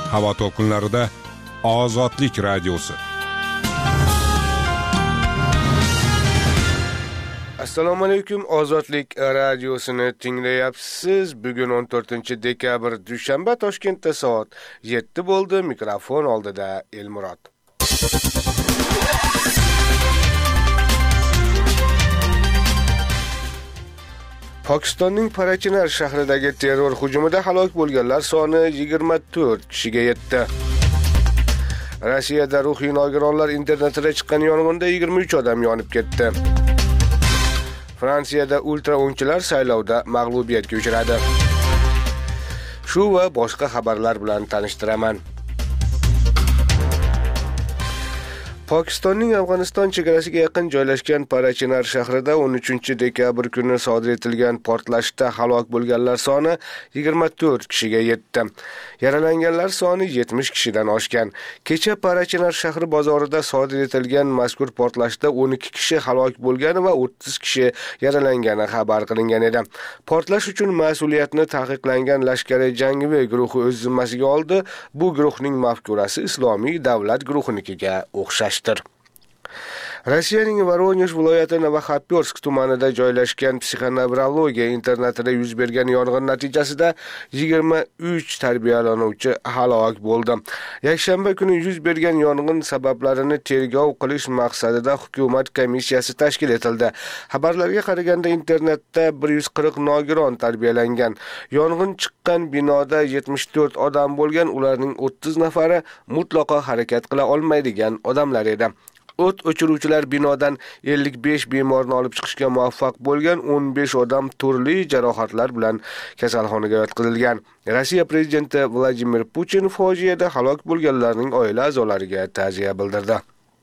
Havo to'lqinlarida Ozodlik radiosi. Assalomu alaykum, Ozodlik radiosini tinglayapsiz. Bugun 14-dekabr dushanba, Toshkentda soat 7 bo'ldi. Mikrofon oldida Elmurod. Pokistonning Parachinar shahridagi terror hujumida halok bo'lganlar soni 24 kishiga yetdi. Rossiyada ruhiy nogironlar internetida chiqqan yong'inda 23 odam yonib ketdi. Fransiyada ultra o'ngchilar saylovda mag'lubiyatga uchradi. Shu va boshqa xabarlar bilan tanishtiraman. Pokistonning Afg'oniston chegarasiga yaqin joylashgan Parachinar shahrida 13-dekabr kuni sodir etilgan portlashda halok bo'lganlar soni 24 kishiga yetdi. Yaralanganlar soni 70 kishidan oshgan. Kecha Parachinar shahri bozorida sodir etilgan mazkur portlashda 12 kishi halok bo'lgan va 30 kishi yaralangani xabar qilingan edi. Portlash uchun mas'uliyatni taqiqlangan lashkariy jangoviy guruhi o'z zimmasiga oldi. Bu guruhning mafkurasi Islomiy davlat guruhinikiga o'xshash. Rossiyaning Voronezh viloyati Novokhopersk tumanida joylashgan psixonevrologiya internatida yuz bergan yong'in natijasida 23 tarbiyalanuvchi halok bo'ldi. Yakshanba kuni yuz bergan yong'in sabablarini tergov qilish maqsadida hukumat komissiyasi tashkil etildi. Xabarlarga qaraganda internatda 140 nogiron tarbiyalangan. Yong'in chiqqan binoda 74 odam bo'lgan, ularning 30 nafari mutlaqo harakat qila olmaydigan odamlar edi. O't o'chiruvchilar binodan 55 bemorni olib chiqishga muvaffaq bo'lgan, 15 odam turli jarohatlar bilan kasalxonaga yotqizilgan. Rossiya prezidenti Vladimir Putin fojiada halok bo'lganlarning oila a'zolariga ta'ziya bildirdi.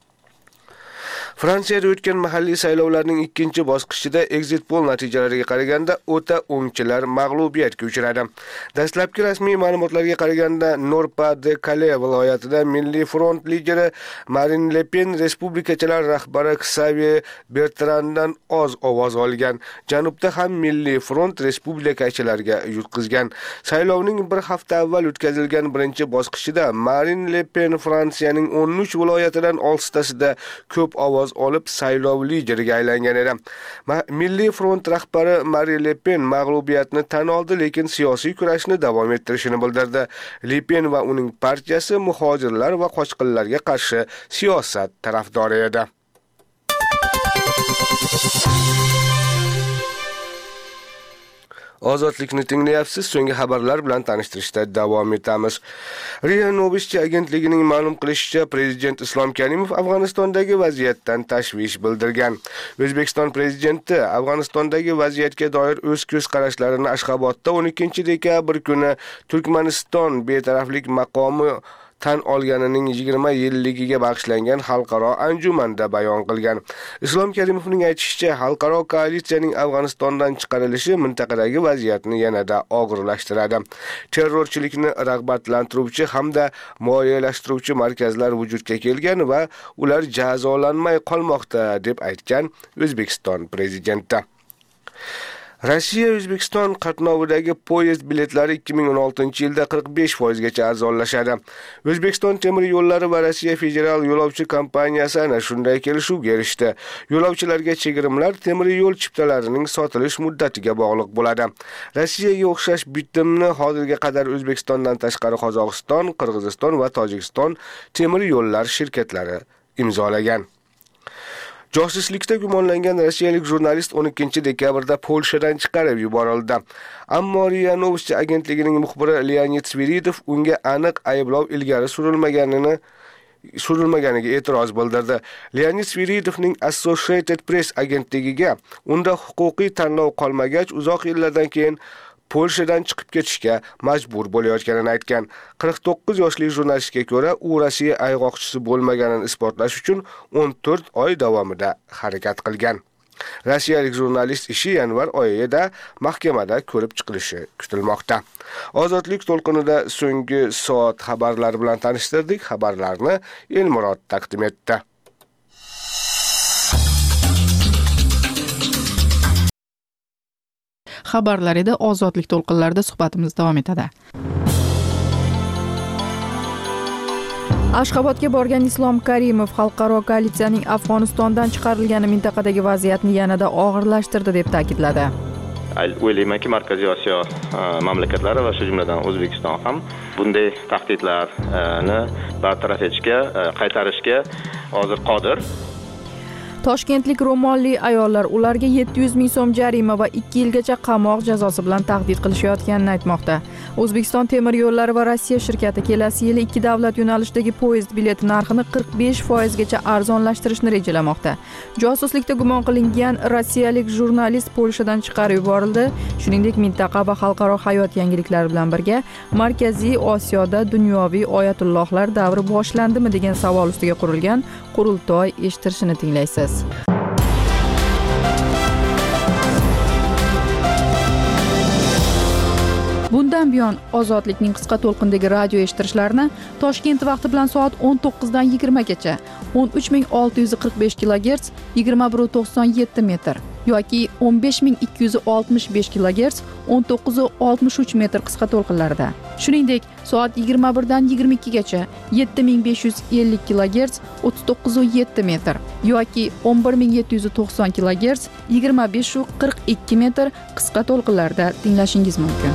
Fransiyada o'tgan mahalliy saylovlarning ikkinchi bosqichida exit poll natijalariga qaraganda o'ta o'ngchilar mag'lubiyatga uchradi. Dastlabki rasmiy ma'lumotlarga qaraganda Nord-Pas-de-Calais viloyatida Milliy front lideri Marine Le Pen respublikachilar rahbari Xavier Bertranddan oz ovoz olgan. Janubda ham Milliy front respublikachilarga yutqizgan. Saylovning bir hafta avval o'tkazilgan birinchi bosqichida Marine Le Pen Fransiyaning 13 viloyatidan 6tasida ko'p ovoz olib saylov lideriga aylangan edi. Milliy front rahbari Marine Le Pen mag'lubiyatni tan oldi, lekin siyosiy kurashni davom ettirishini bildirdi. Le Pen va uning partiyasi muhojirlar va qochqinlarga qarshi siyosat tarafdori edi. Ozodlikni tinglayapsiz. So'nggi xabarlar bilan tanishtirishda davom etamiz. RIA Novosti agentligining ma'lum qilishicha, prezident Islom Karimov Afg'onistondagi vaziyatdan tashvish bildirgan. O'zbekiston prezidenti Afg'onistondagi vaziyatga doir o'z ko'z qarashlarini Ashxobodda 12-dekabr kuni Turkmaniston betaraflik maqomi tan olganining 20 yilligiga bag'ishlangan xalqaro anjumanda bayon qilgan. Islom Karimovning aytishicha, xalqaro koalitsiyaning Afg'onistondan chiqarilishi mintaqadagi vaziyatni yanada og'irlashtiradi. Terrorchilikni rag'batlantiruvchi hamda moliyalashtiruvchi markazlar vujudga kelgan va ular jazolanmay qolmoqda deb aytgan O'zbekiston prezidenti. Rossiya O'zbekiston qatnovidagi poyezd biletlari 2016-yilda 45% gacha arzonlashadi. O'zbekiston temir yo'llari va Rossiya federal yo'lovchi kompaniyasi ana shunday kelishuvga erishdi. Yo'lovchilarga chegirmalar temir yo'l chiptalarining sotilish muddatiga bog'liq bo'ladi. Rossiyaga o'xshash bitimni hozirga qadar O'zbekistondan tashqari Qozog'iston, Qirg'iziston va Tojikiston temir yo'llar shirkatlari imzolagan. Josuslikda gumonlangan rossiyalik jurnalist 12-dekabrda Polshadan chiqarib yuborildi. Ammo RIA Novosti agentligining muxbiri Leonid Sviridov unga aniq ayblov ilgari surilmaganiga e'tiroz bildirdi. Leonid Sviridovning Associated Press agentligiga unda huquqiy tanlov qolmagach, uzoq yillardan keyin Polshadan chiqib ketishga majbur bo'layotganini aytgan. 49 yoshli jurnalistga ko'ra, u Rossiya ayg'oqchisi bo'lmaganini isbotlash uchun 14 oy davomida harakat qilgan. Rossiyalik jurnalist ishi yanvar oyida mahkamada ko'rib chiqilishi kutilmoqda. Ozodlik to'lqinida so'nggi soat xabarlari bilan tanishtirdik. Xabarlarni Elmurod taqdim etdi. Xabarlar edi. Ozodlik to'lqinlarida suhbatimiz davom etadi. Ashxobodga borgan Islom Karimov xalqaro koalitsiyaning Afg'onistondan chiqarilgani mintaqadagi vaziyatni yanada og'irlashtirdi deb ta'kidladi. O'ylaymanki, Markaziy Osiyo mamlakatlari va shu jumladan O'zbekiston ham bunday tahdidlarni bartaraf etishga, qaytarishga hozir qodir. Toshkentlik ro'molli ayollar ularga 700 ming so'm jarima va 2 yilgacha qamoq jazosi bilan tahdid qilishayotganini aytmoqda. O'zbekiston temir yo'llari va Rossiya shirkati kelasi yili 2 davlat yo'nalishidagi poyezd bileti narxini 45% gacha arzonlashtirishni rejalamoqda. Josuslikda gumon qilingan rossiyalik jurnalist Polshadan chiqarib yuborildi. Shuningdek, mintaqa va xalqaro hayot yangiliklari bilan birga Markaziy Osiyoda dunyoviy oyatullohlar davri boshlandimi degan savol ustiga qurilgan qurultoy eshittirishini tinglaysiz. Bundan buyon Ozodlikning qisqa to'lqindagi radio eshittirishlarini Toshkent vaqti bilan soat 19 dan 20 gacha 13645 kHz 2197 metr yoki 15265 kHz 1963 metr qisqa to'lqinlarida. Shuningdek, soat 21 dan 22 gacha 7550 kHz 39.7 metr yoki 11790 kHz 25.42 metr qisqa to'lqinlarda tinglashingiz mumkin.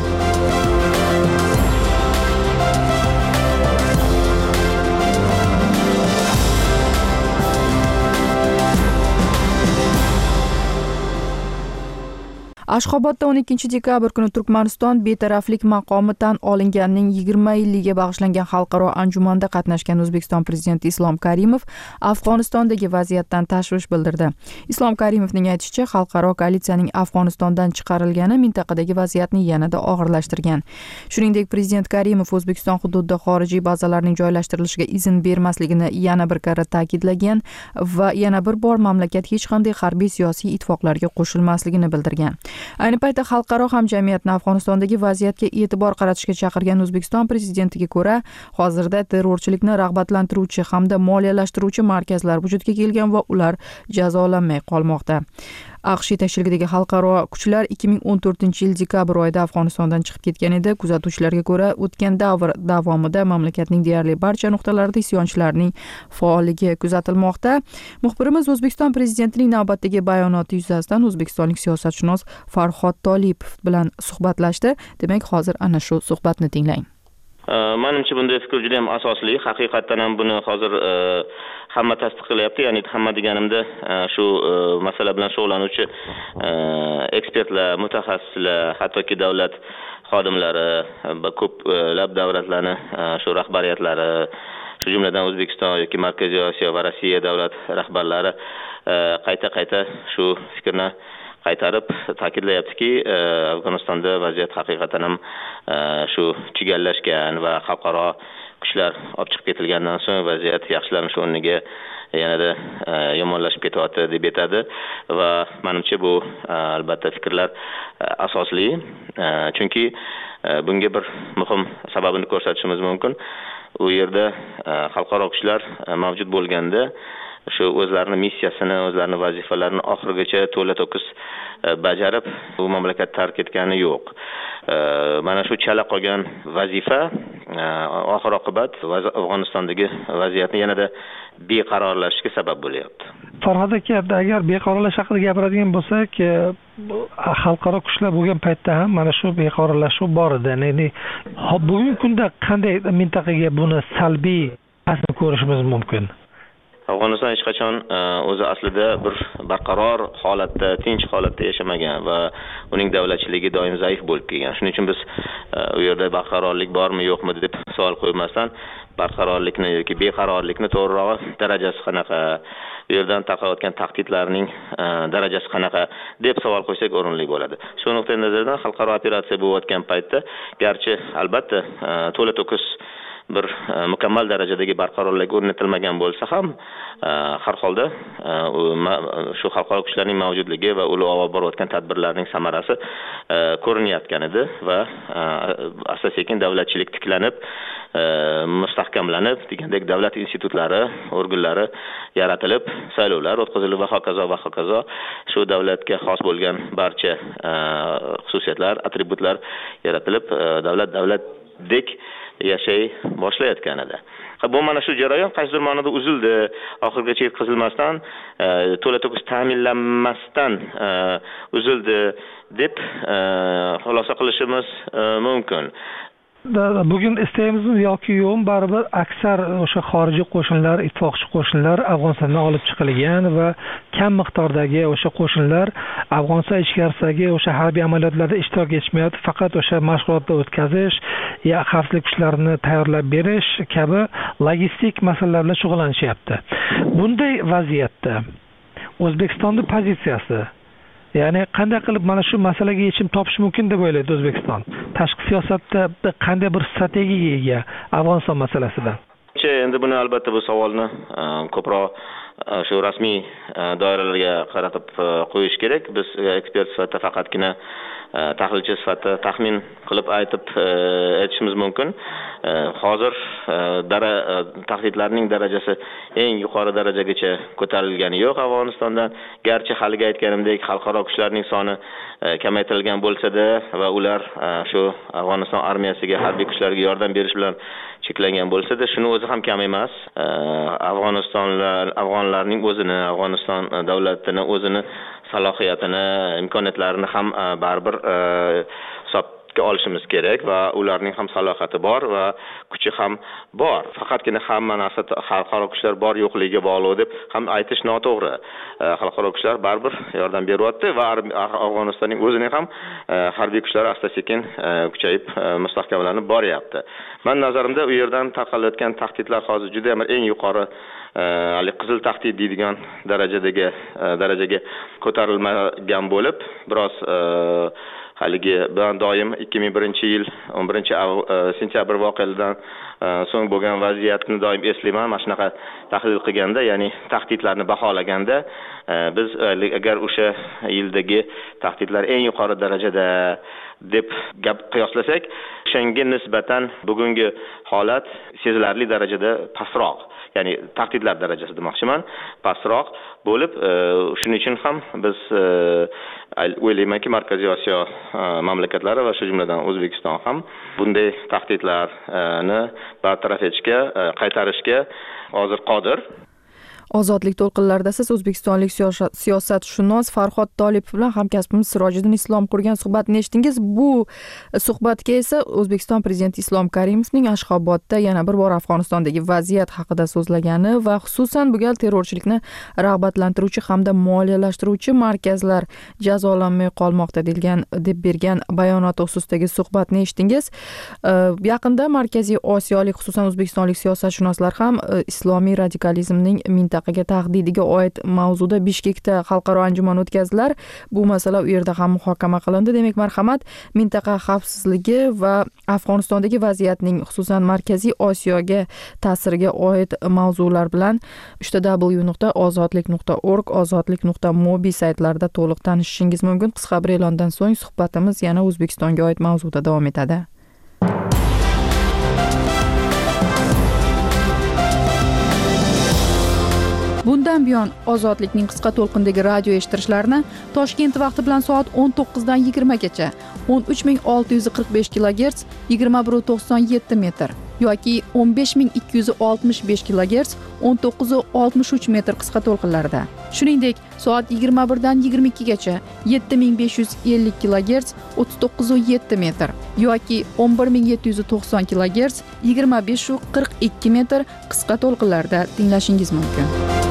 Ashxobodda 12 dekabr kuni Turkmaniston betaraflik maqomi tan olinganining 20 yilligiga bag'ishlangan xalqaro anjumanda qatnashgan O'zbekiston prezidenti Islom Karimov Afg'onistondagi vaziyatdan tashvish bildirdi. Islom Karimovning aytishicha, xalqaro koalitsiyaning Afg'onistondan chiqarilgani mintaqadagi vaziyatni yanada og'irlashtirgan. Shuningdek, prezident Karimov O'zbekiston hududida xorijiy bazalarning joylashtirilishiga izn bermasligini yana bir karra ta'kidlagan va yana bir bor mamlakat hech qanday harbiy siyosiy ittifoqlarga qo'shilmasligini bildirgan. Ayni paytda xalqaro hamjamiyatni Afg'onistondagi vaziyatga e'tibor qaratishga chaqirgan O'zbekiston prezidentiga ko'ra, hozirda terrorchilikni rag'batlantiruvchi hamda moliyalashtiruvchi markazlar vujudga kelgan va ular jazolanmay qolmoqda. AQSh yetakchiligidagi xalqaro kuchlar 2014-yil dekabr oyida Afg'onistondan chiqib ketgan edi. Kuzatuvchilarga ko'ra, o'tgan davr davomida mamlakatning deyarli barcha nuqtalarida isyonchilarning faolligi kuzatilmoqda. Muxbirimiz O'zbekiston prezidentining navbatdagi bayonoti yuzasidan o'zbekistonlik siyosatshunos Farhod Tolipov bilan suhbatlashdi. Demak, hozir ana shu suhbatni tinglang. Menimcha bunday fikr juda ham asosli. Haqiqatan ham buni hozir hamma tasdiqlayapti. Ya'ni hamma deganimda shu masala bilan shug'ullanuvchi ekspertlar, mutaxassislar, hattoki davlat xodimlari va ko'plab davlatlarning shu rahbariyatlari, shu jumladan O'zbekiston yoki Markaziy Osiyo va Rossiya davlat rahbarlari qayta shu fikrni qaytarib ta'kidlayaptiki, Afg'onistonda vaziyat haqiqatan ham shu chigallashgan va xalqaro kuchlar olib chiqib ketilgandan so'ng vaziyat yaxshilanish o'rniga yanada yomonlashib ketyapti deb aytadi va menimcha bu albatta fikrlar asosli, chunki bunga bir muhim sababini ko'rsatishimiz mumkin. U yerda xalqaro kuchlar mavjud bo'lganda shu o'zlarining missiyasini, o'zlarining vazifalarini oxirigacha to'la to'kis bajarib, bu mamlakat tark etgani yo'q. Mana shu chala qolgan vazifa oxir oqibat Afg'onistondagi vaziyatni yanada beqarorlashishga sabab bo'lyapti. Farhod aka, agar beqarorlash haqida gapiradigan bo'lsak, xalqaro kuchlar bo'lgan paytda ham mana shu beqarorlashuv bor edi. Ya'ni bugungi kunda qanday mintaqaga buni salbiy ta'sir ko'rishimiz mumkin? Afg'oniston hech qachon o'zi aslida bir barqaror holatda, tinch holatda yashamagan va uning davlatchiligi doim zaif bo'lib kelgan. Shuning uchun biz u yerda barqarorlik bormi, yo'qmi deb savol qo'ymasdan, barqarorlikni yoki beqarorlikni to'g'rirog'i darajasi qanaqa, u yerdan tarqayotgan tahdidlarning darajasi qanaqa deb savol qo'ysak o'rinli bo'ladi. Shu nuqtai nazardan xalqaro operatsiya bo'layotgan paytda, garchi albatta to'la to'kis bir mukammal darajadagi barqarorlik o'rnatilmagan bo'lsa ham, har holda shu xalqaro kuchlarning mavjudligi va ular olib borayotgan tadbirlarning samarasi ko'rinayotgan edi va asta-sekin davlatchilik tiklanib, mustahkamlanib, degandek davlat institutlari, organlari yaratilib, saylovlar o'tkazilib va hokazo shu davlatga xos bo'lgan barcha xususiyatlar, atributlar yaratilib, davlatdek yashay boshlayotgan edi. Bu mana shu jarayon qaysidir ma'noda uzildi. Oxirigacha yetkazilmasdan, to'la-to'kis ta'minlanmasdan uzildi deb xulosa qilishimiz mumkin. Bugun istaymizmi yoki yo'q, baribir aksar o'sha xorijiy qo'shinlar, ittifoqchi qo'shinlar Afg'onistondan olib chiqilgan va kam miqdordagi o'sha qo'shinlar Afg'oniston ichkarisidagi o'sha harbiy amaliyotlarda ishtirok etishmayapti, faqat o'sha mashg'ulotlar o'tkazish, xavfsizlik kuchlarini tayyorlab berish kabi logistik masalalar bilan shug'ullanishyapti. Bunday vaziyatda O'zbekistonning pozitsiyasi, ya'ni qanday qilib mana shu masalaga yechim topish mumkin deb o'ylaydi O'zbekiston? Tashqi siyosatda qanday bir strategiyaga ega Afg'oniston masalasida? Endi buni albatta bu savolni ko'proq shu rasmiy doiralarga qaratib qo'yish kerak. Biz ekspert sifatida faqatgina tahlilchi sifatida taxmin qilib aytishimiz mumkin. Hozir tahdidlarning darajasi eng yuqori darajagacha ko'tarilgani yo'q Afg'onistondan. Garchi haligi aytganimdek xalqaro kuchlarning soni kamaytirilgan bo'lsa-da va ular shu Afg'oniston armiyasiga, harbiy kuchlarga yordam berish bilan cheklangan bo'lsa-da, shuni o'zi ham kam emas. Afg'onlarning o'zini, Afg'oniston davlatini o'zini salohiyatini, imkoniyatlarini ham baribir hisobga olishimiz kerak va ularning ham salohiyati bor va kuchi ham bor. Faqatgina hamma narsa xalqaro kuchlar bor yo'qligiga bog'liq deb ham aytish noto'g'ri. Xalqaro kuchlar baribir yordam beryapti va Afg'onistonning o'zining ham harbiy kuchlari asta-sekin kuchayib mustahkamlanib boryapti. Men nazarimda u yerdan tarqalayotgan tahdidlar hozir juda ham eng yuqori qizil tahdid deydigan darajaga ko'tarilmagan bo'lib, biroz haligi bilan doim 2001-yil 11-sentyabr voqealaridan so'ng bo'lgan vaziyatni doim eslayman. Mana shunaqa tahlil qilganda, ya'ni tahdidlarni baholaganda biz agar o'sha yildagi tahdidlar eng yuqori darajada deb gap qiyoslasak, o'shanga nisbatan bugungi holat sezilarli darajada pastroq. Ya'ni tahdidlar darajasi demoqchiman, pastroq bo'lib, shuning uchun ham biz o'ylaymanki, Markaziy Osiyo mamlakatlari va shu jumladan O'zbekiston ham bunday tahdidlarni bartaraf etishga, qaytarishga hozir qodir. Ozodlik to'lqinlarida siz o'zbekistonlik siyosatshunos Farhod Tolipov bilan hamkasbimiz Sirojiddin Islom qurgan suhbatni eshitdingiz. Bu suhbatga esa O'zbekiston prezidenti Islom Karimovning Ashxobodda yana bir bor Afg'onistondagi vaziyat haqida so'zlagani va xususan bu gal terrorchilikni rag'batlantiruvchi hamda moliyalashtiruvchi markazlar jazolanmay qolmoqda deb bergan bayonoti xususidagi suhbatni eshitdingiz. Yaqinda Markaziy Osiyolik, xususan o'zbekistonlik siyosatshunoslar ham islomiy radikalizmning mintaqaga tahdidiga oid mavzuda Bishkekda xalqaro anjuman o'tkazdilar. Bu masala u yerda ham muhokama qilindi. Demak, marhamat, mintaqa xavfsizligi va Afg'onistondagi vaziyatning, xususan Markaziy Osiyoga ta'siriga oid mavzular bilan www.ozodlik.org, ozodlik.mobi saytlarida to'liq tanishishingiz mumkin. Qisqa bir e'londan so'ng suhbatimiz yana O'zbekistonga oid mavzuda davom etadi. Bundan buyon Ozodlikning qisqa to'lqindagi radio eshittirishlarini Toshkent vaqti bilan soat 19 dan 20 gacha 13645 kHz 2197 metr yoki 15265 kHz 1963 metr qisqa to'lqinlarida. Shuningdek, soat 21 dan 22 gacha 7550 kHz 39,7 metr yoki 11790 kHz 25,42 metr qisqa to'lqinlarda tinglashingiz mumkin.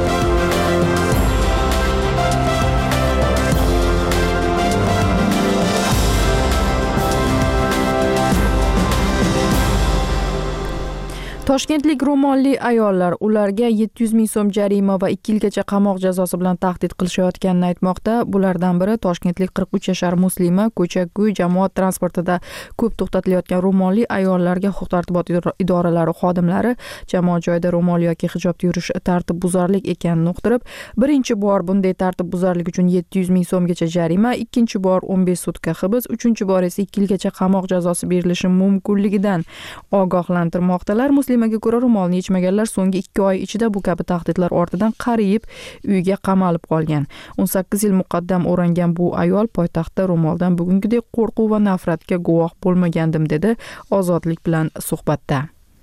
Toshkentlik ro'molli ayollar ularga 700 ming so'm jarima va 2 yilgacha qamoq jazosi bilan tahdid qilishayotganini aytmoqda. Bulardan biri Toshkentlik 43 yashar muslima ko'cha-ko'y jamoat transportida ko'p to'xtatilayotgan ro'molli ayollarga huquq-tartibot idoralari xodimlari jamoat joyida ro'mol yoki hijobda yurish tartibbuzarlik ekanini uqtirib, birinchi bor bunday tartibbuzarlik uchun 700 ming so'mgacha jarima, ikkinchi bor 15 sutka hibs, uchinchi bor esa 2 yilgacha qamoq jazosi berilishi mumkinligidan ogohlantirmoqdalar. Muslimaga ko'ra, ro'molni yechmaganlar so'nggi 2 oy ichida bu kabi tahdidlar ortidan qariyib uyga qamalib qolgan. 18 yil muqaddam o'rangan bu ayol poytaxtda ro'moldan bugungidek qo'rquv va nafratga guvoh bo'lmagandim dedi Ozodlik bilan suhbatda.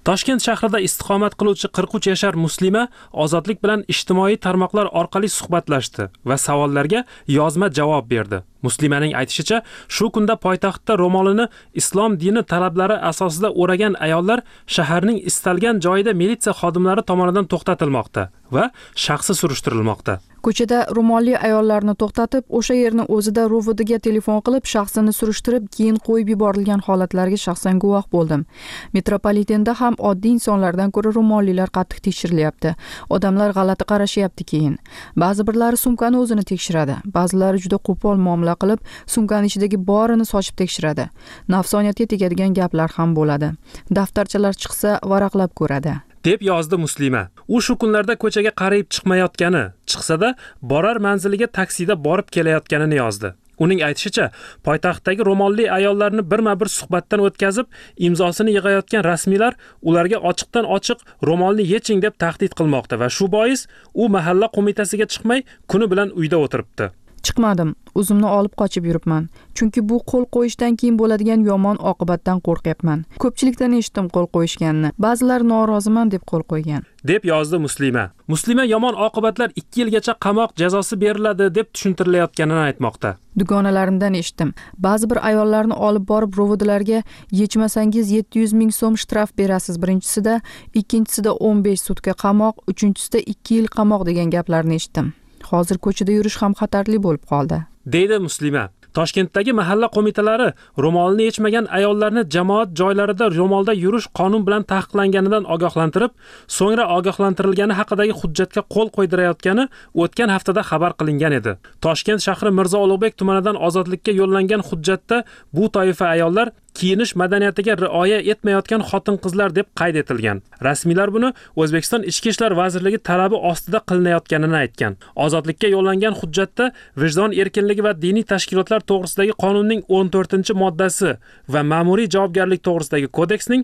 Toshkent shahrida istiqomat qiluvchi 43 yashar muslima Ozodlik bilan ijtimoiy tarmoqlar orqali suhbatlashdi va savollarga yozma javob berdi. Muslimaning aytishicha, shu kunda poytaxtda ro'molini islom dini talablari asosida o'ragan ayollar shaharning istalgan joyida militsiya xodimlari tomonidan to'xtatilmoqda va shaxsi surishtirilmoqda. Ko'chada ro'molli ayollarni to'xtatib, o'sha yerni o'zida ro'vidiga telefon qilib, shaxsini surishtirib, keyin qo'yib yuborilgan holatlarga shaxsan guvoh bo'ldim. Metropolitenda ham oddiy insonlardan ko'ra ro'mollilar qattiq tekshirilyapti. Odamlar g'alati qarashyapti keyin. Ba'zi birlari sumkani o'zini tekshiradi, ba'zilari juda qo'pol muomala qilib, sumkani ichidagi borini sochib tekshiradi. Nafsoniyatga tegadigan gaplar ham bo'ladi. Daftarchalar chiqsa, varaqlab ko'radi. deb yozdi muslima. U shu kunlarda ko'chaga qarayib chiqmayotgani, chiqsa-da borar manziliga taksida borib kelayotganini yozdi. Uning aytishicha, poytaxtdagi ro'molli ayollarni birma-bir suhbatdan o'tkazib, imzosini yig'ayotgan rasmiylar ularga ochiqdan ochiq ro'molni yeching deb tahdid qilmoqda va shu bois u mahalla qo'mitasiga chiqmay, kuni bilan uyda o'tiribdi. Chiqmadim, o'zimni olib qochib yuribman. Chunki bu qo'l qo'yishdan keyin bo'ladigan yomon oqibatdan qo'rqyapman. Ko'pchilikdan eshitdim qo'l qo'yishganini. Ba'zilar noroziman deb qo'l qo'ygan. deb yozdi muslima. Muslima yomon oqibatlar 2 yilgacha qamoq jazosi beriladi deb tushuntirilayotganini aytmoqda. Dugonalarimdan eshitdim. Ba'zi bir ayollarni olib borib ro'vidilarga yechmasangiz 700 ming so'm shtraf berasiz birinchisida, ikkinchisida 15 sutka qamoq, uchinchisida 2 yil qamoq degan gaplarni eshitdim. Hozir ko'chada yurish ham xatarli bo'lib qoldi, deydi muslima. Toshkentdagi mahalla qo'mitalari ro'molni yechmagan ayollarni jamoat joylarida ro'molda yurish qonun bilan taqiqlanganidan ogohlantirib, so'ngra ogohlantirilgani haqidagi hujjatga qo'l qo'ydirayotgani o'tgan haftada xabar qilingan edi. Toshkent shahri Mirzo Ulug'bek tumanidan Ozodlikka yo'llangan hujjatda bu toifa ayollar kiyinish madaniyatiga rioya etmayotgan xotin-qizlar deb qayd etilgan. Rasmiylar buni O'zbekiston Ichki ishlar vazirligi talabi ostida qilinayotganini aytgan. Ozodlikka yo'llangan hujjatda vijdon erkinligi va diniy tashkilotlar to'g'risidagi qonunning 14-moddasi va ma'muriy javobgarlik to'g'risidagi kodeksning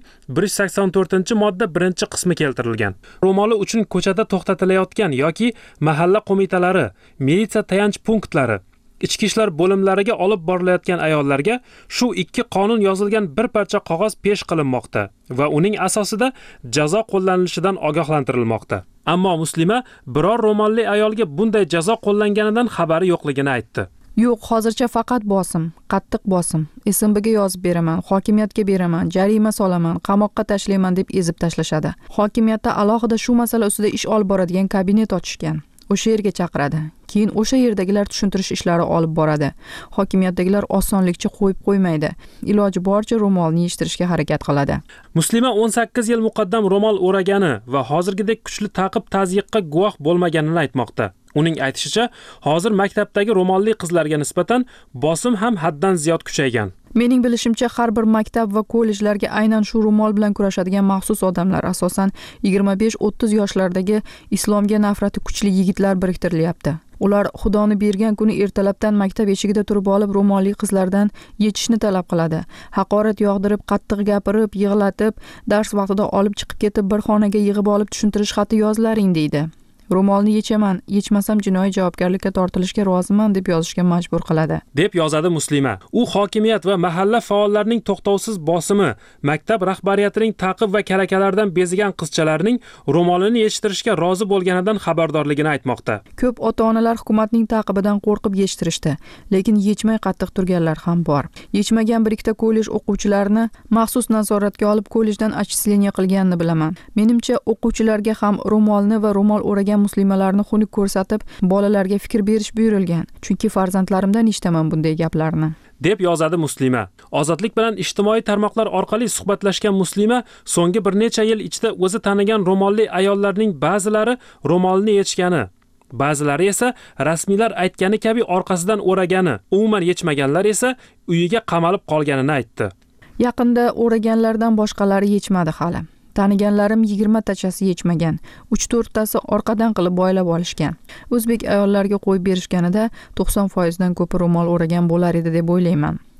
184-modda 1-qismi keltirilgan. Ro'moli uchun ko'chada to'xtatilayotgan yoki mahalla qo'mitalari, militsiya tayanch punktlari, ichki ishlar bo'limlariga olib borilayotgan ayollarga shu 2 qonun yozilgan bir parcha qog'oz pesh qilinmoqda va uning asosida jazo qo'llanilishidan ogohlantirilmoqda. Ammo muslima biror ro'molli ayolga bunday jazo qo'llanganidan xabari yo'qligini aytdi. Yo'q, hozircha faqat bosim, qattiq bosim. SMBga yozib beraman, hokimiyatga beraman, jarima solaman, qamoqqa tashlayman deb ezib tashlashadi. Hokimiyatda alohida shu masala ustida ish olib boradigan kabinet ochishgan. O'sha yerga chaqiradi. Keyin o'sha yerdagilar tushuntirish ishlari olib boradi. Hokimiyatdagilar osonlikcha qo'yib qo'ymaydi. Iloji boricha ro'molni yechtirishga harakat qiladi. Muslima 18 yil muqaddam ro'mol o'ragani va hozirgidek kuchli ta'qib tazyiqqa guvoh bo'lmaganini aytmoqda. Uning aytishicha, hozir maktabdagi ro'molli qizlarga nisbatan bosim ham haddan ziyod kuchaygan. Mening bilishimcha, har bir maktab va kollejlarga aynan shu ro'mol bilan kurashadigan maxsus odamlar, asosan 25-30 yoshlardagi islomga nafrati kuchli yigitlar biriktirilyapti. Ular Xudoni bergan kuni ertalabdan maktab eshigida turib olib ro'molli qizlardan yechishni talab qiladi. Haqorat yog'dirib, qattiq gapirib, yig'latib, dars vaqtida olib chiqib ketib, bir xonaga yig'ib olib tushuntirish xati yozlaring deydi. Ro'molni yechaman, yechmasam jinoiy javobgarlikka tortilishga roziman deb yozishga majbur qiladi, deb yozadi muslima. U hokimiyat va mahalla faollarining to'xtovsiz bosimi, maktab rahbariyatining ta'qib va kalakalaridan bezigan qizchalarning ro'molini yechtirishga rozi bo'lganidan xabardorligini aytmoqda. Ko'p ota-onalar hukumatning ta'qibidan qo'rqib yechtirishdi, lekin yechmay qattiq turganlar ham bor. Yechmagan bir ikkita kollej o'quvchilarini maxsus nazoratga olib kollejdan отчисление qilganini bilaman. Menimcha, o'quvchilarga ham ro'molni va ro'mol o'ragan muslimalarni xunuk ko'rsatib, bolalarga fikr berish buyurilgan. Chunki farzandlarimdan eshitaman bunday gaplarni, deb yozadi muslima. Ozodlik bilan ijtimoiy tarmoqlar orqali suhbatlashgan muslima so'nggi bir necha yil ichida o'zi tanigan ro'molli ayollarning ba'zilari ro'molni yechgani, ba'zilari esa rasmiylar aytgani kabi orqasidan o'ragani, umuman yechmaganlar esa uyiga qamalib qolganini aytdi. Yaqinda o'raganlardan boshqalari yechmadi hali. Taniganlarim 20 tachasi yechmagan, 3-4 tasi orqadan qilib boylab olishgan. O'zbek ayollarga qo'yib berishganida 90% dan ko'pi ro'mol o'ragan bo'lar edi deb o'ylayman.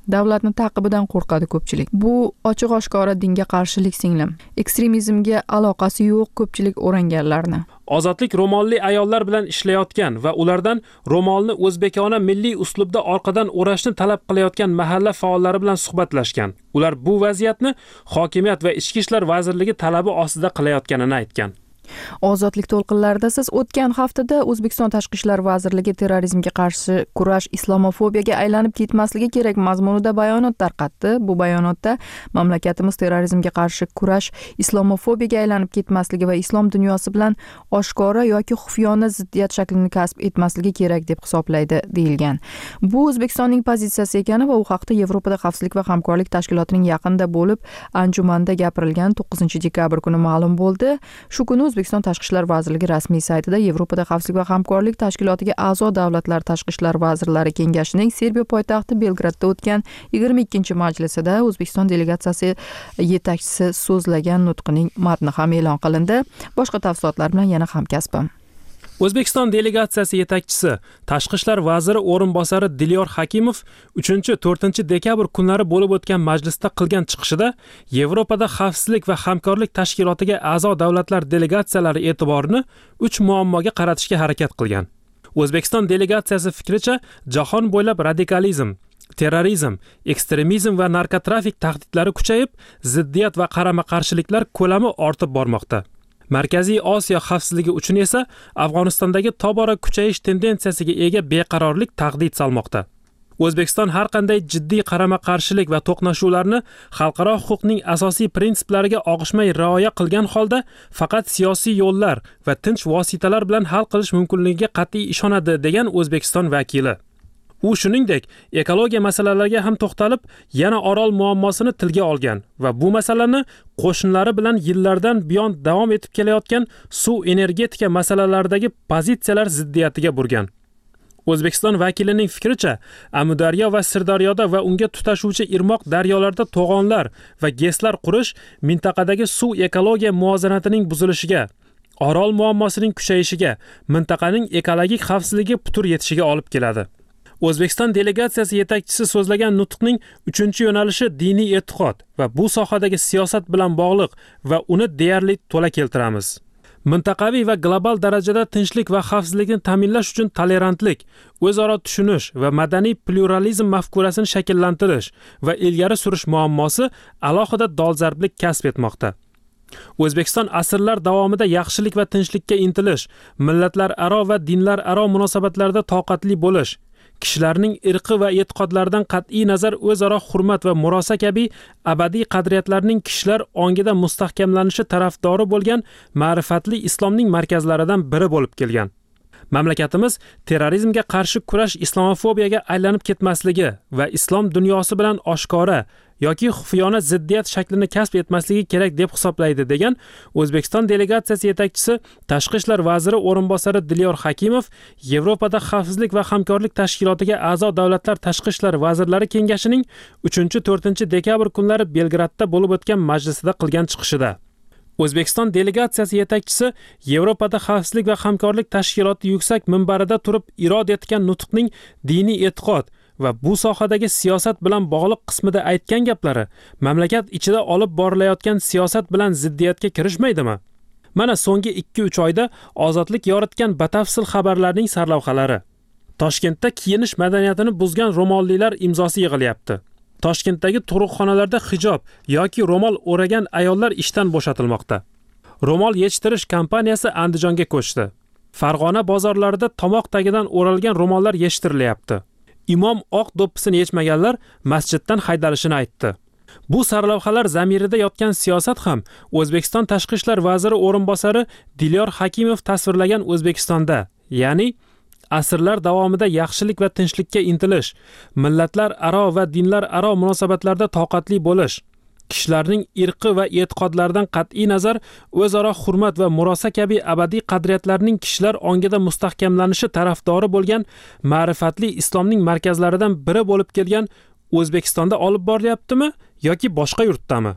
Davlatni taqibidan qo'rqadi ko'pchilik. Bu ochiq-oshkora dinga qarshilik singlim. Ekstremizmga aloqasi yo'q ko'pchilik o'ranganlarni. Ozodlik ro'molli ayollar bilan ishlayotgan va ulardan ro'molni o'zbekona milliy uslubda orqadan o'rashni talab qilayotgan mahalla faollari bilan suhbatlashgan. Ular bu vaziyatni hokimiyat va ichki ishlar vazirligi talabi ostida qilayotganini aytgan. Ozodlik to'lqinlarida siz o'tgan haftada O'zbekiston Tashqi ishlar vazirligi terrorizmga qarshi kurash islomofobiyaga aylanib ketmasligi kerak mazmunida bayonot tarqatdi. Bu bayonotda mamlakatimiz terrorizmga qarshi kurash islomofobiyaga aylanib ketmasligi va islom dunyosi bilan oshkora yoki xufiyona ziddiyat shaklini kasb etmasligi kerak deb hisoblaydi deyilgan. Bu O'zbekistonning pozitsiyasi ekani va u haqda Yevropada xavfsizlik va hamkorlik tashkilotining yaqinda bo'lib anjumanda gapirilgan 9-dekabr kuni ma'lum bo'ldi. Shu kuni O'zbekiston Tashqi ishlar vazirligi rasmiy saytida Yevropada xavfsizlik va hamkorlik tashkilotiga a'zo davlatlar tashqi ishlar vazirlari kengashining Serbiya poytaxti Belgradda o'tgan 22-majlisida O'zbekiston delegatsiyasi yetakchisi so'zlagan nutqining matni ham e'lon qilindi. Boshqa tafsilotlar bilan yana hamkasbim. O'zbekiston delegatsiyasi yetakchisi, Tashqi ishlar vaziri o'rinbosari Dilyor Hakimov 3-4 dekabr kunlari bo'lib o'tgan majlisda qilgan chiqishida Yevropada xavfsizlik va hamkorlik tashkilotiga a'zo davlatlar delegatsiyalari e'tiborini 3 muammoga qaratishga harakat qilgan. O'zbekiston delegatsiyasi fikricha, jahon bo'ylab radikalizm, terrorizm, ekstremizm va narkotrafik tahdidlari kuchayib, ziddiyat va qarama-qarshiliklar ko'lami ortib bormoqda. Markaziy Osiyo xavfsizligi uchun esa Afg'onistondagi tobora kuchayish tendensiyasiga ega beqarorlik tahdid solmoqda. O'zbekiston har qanday jiddiy qarama-qarshilik va to'qnashuvlarni xalqaro huquqning asosiy prinsiplariga og'ishmay rioya qilgan holda faqat siyosiy yo'llar va tinch vositalar bilan hal qilish mumkinligiga qat'iy ishonadi degan O'zbekiston vakili. U shuningdek, ekologiya masalalariga ham to'xtalib, yana Orol muammosini tilga olgan va bu masalani qo'shnilari bilan yillardan buyon davom etib kelayotgan suv energetika masalalaridagi pozitsiyalar ziddiyatiga burgan. O'zbekiston vakilining fikricha, Amudaryo va Sirdaryoda va unga tutashuvchi irmoq daryolarda to'g'onlar va GESlar qurish mintaqadagi suv ekologiya muvozanatining buzilishiga, Orol muammosining kuchayishiga, mintaqaning ekologik xavfsizligi putur yetishiga olib keladi. O'zbekiston delegatsiyasi yetakchisi so'zlagan nutqning 3-yo'nalishi diniy e'tiqod va bu sohadagi siyosat bilan bog'liq va uni deyarli to'la keltiramiz. Mintaqaviy va global darajada tinchlik va xavfsizlikni ta'minlash uchun tolerantlik, o'zaro tushunish va madaniy pluralizm mafkurasini shakllantirish va ilgari surish muammosi alohida dolzarblik kasb etmoqda. O'zbekiston asrlar davomida yaxshilik va tinchlikka intilish, millatlararo va dinlararo munosabatlarda toqatli bo'lish, kishilarning irqi va e'tiqodlaridan qat'iy nazar o'zaro hurmat va murosa kabi abadiy qadriyatlarning kishilar ongida mustahkamlanishi tarafdori bo'lgan ma'rifatli islomning markazlaridan biri bo'lib kelgan. Mamlakatimiz terrorizmga qarshi kurash islomofobiyaga aylanib ketmasligi va islom dunyosi bilan oshkora yoki xufiyona ziddiyat shaklini kasb etmasligi kerak deb hisoblaydi degan O'zbekiston delegatsiyasi yetakchisi Tashqi ishlar vaziri o'rinbosari Dilyor Hakimov Yevropada xavfsizlik va hamkorlik tashkilotiga a'zo davlatlar tashqi ishlar vazirlari kengashining 3-4 dekabr kunlari Belgradda bo'lib o'tgan majlisida qilgan chiqishida. O'zbekiston delegatsiyasi yetakchisi Yevropada xavfsizlik va hamkorlik tashkiloti yuksak minbarida turib irod etgan nutqning diniy e'tiqod va bu sohadagi siyosat bilan bog'liq qismida aytgan gaplari mamlakat ichida olib borilayotgan siyosat bilan ziddiyatga kirishmaydimi? Mana so'nggi 2-3 oyda ozodlik yoritgan batafsil xabarlarning sarlavhalari. Toshkentda kiyinish madaniyatini buzgan ro'mollilar imzosi yig'ilyapti. Toshkentdagi tug'ruqxonalarda hijob yoki ro'mol o'ragan ayollar ishdan bo'shatilmoqda. Ro'mol yetishtirish kompaniyasi Andijonga ko'chdi. Farg'ona bozorlarida tomoq tagidan o'ralgan ro'mollar yetishtirilyapti. Imom oq do'ppisini yechmaganlar masjiddan haydalishini aytdi. Bu sarlavhalar zamirida yotgan siyosat ham O'zbekiston Tashqi ishlar vaziri o'rinbosari Dilyor Hakimov tasvirlagan O'zbekistonda, ya'ni asrlar davomida yaxshilik va tinchlikka intilish, millatlararo va dinlararo munosabatlarda toqatli bo'lish, kishilarning irqi va e'tiqodlaridan qat'iy nazar o'zaro hurmat va murosa kabi abadiy qadriyatlarning kishilar ongida mustahkamlanishi tarafdori bo'lgan ma'rifatli islomning markazlaridan biri bo'lib kelgan O'zbekistonda olib borilyaptimi yoki boshqa yurtdami?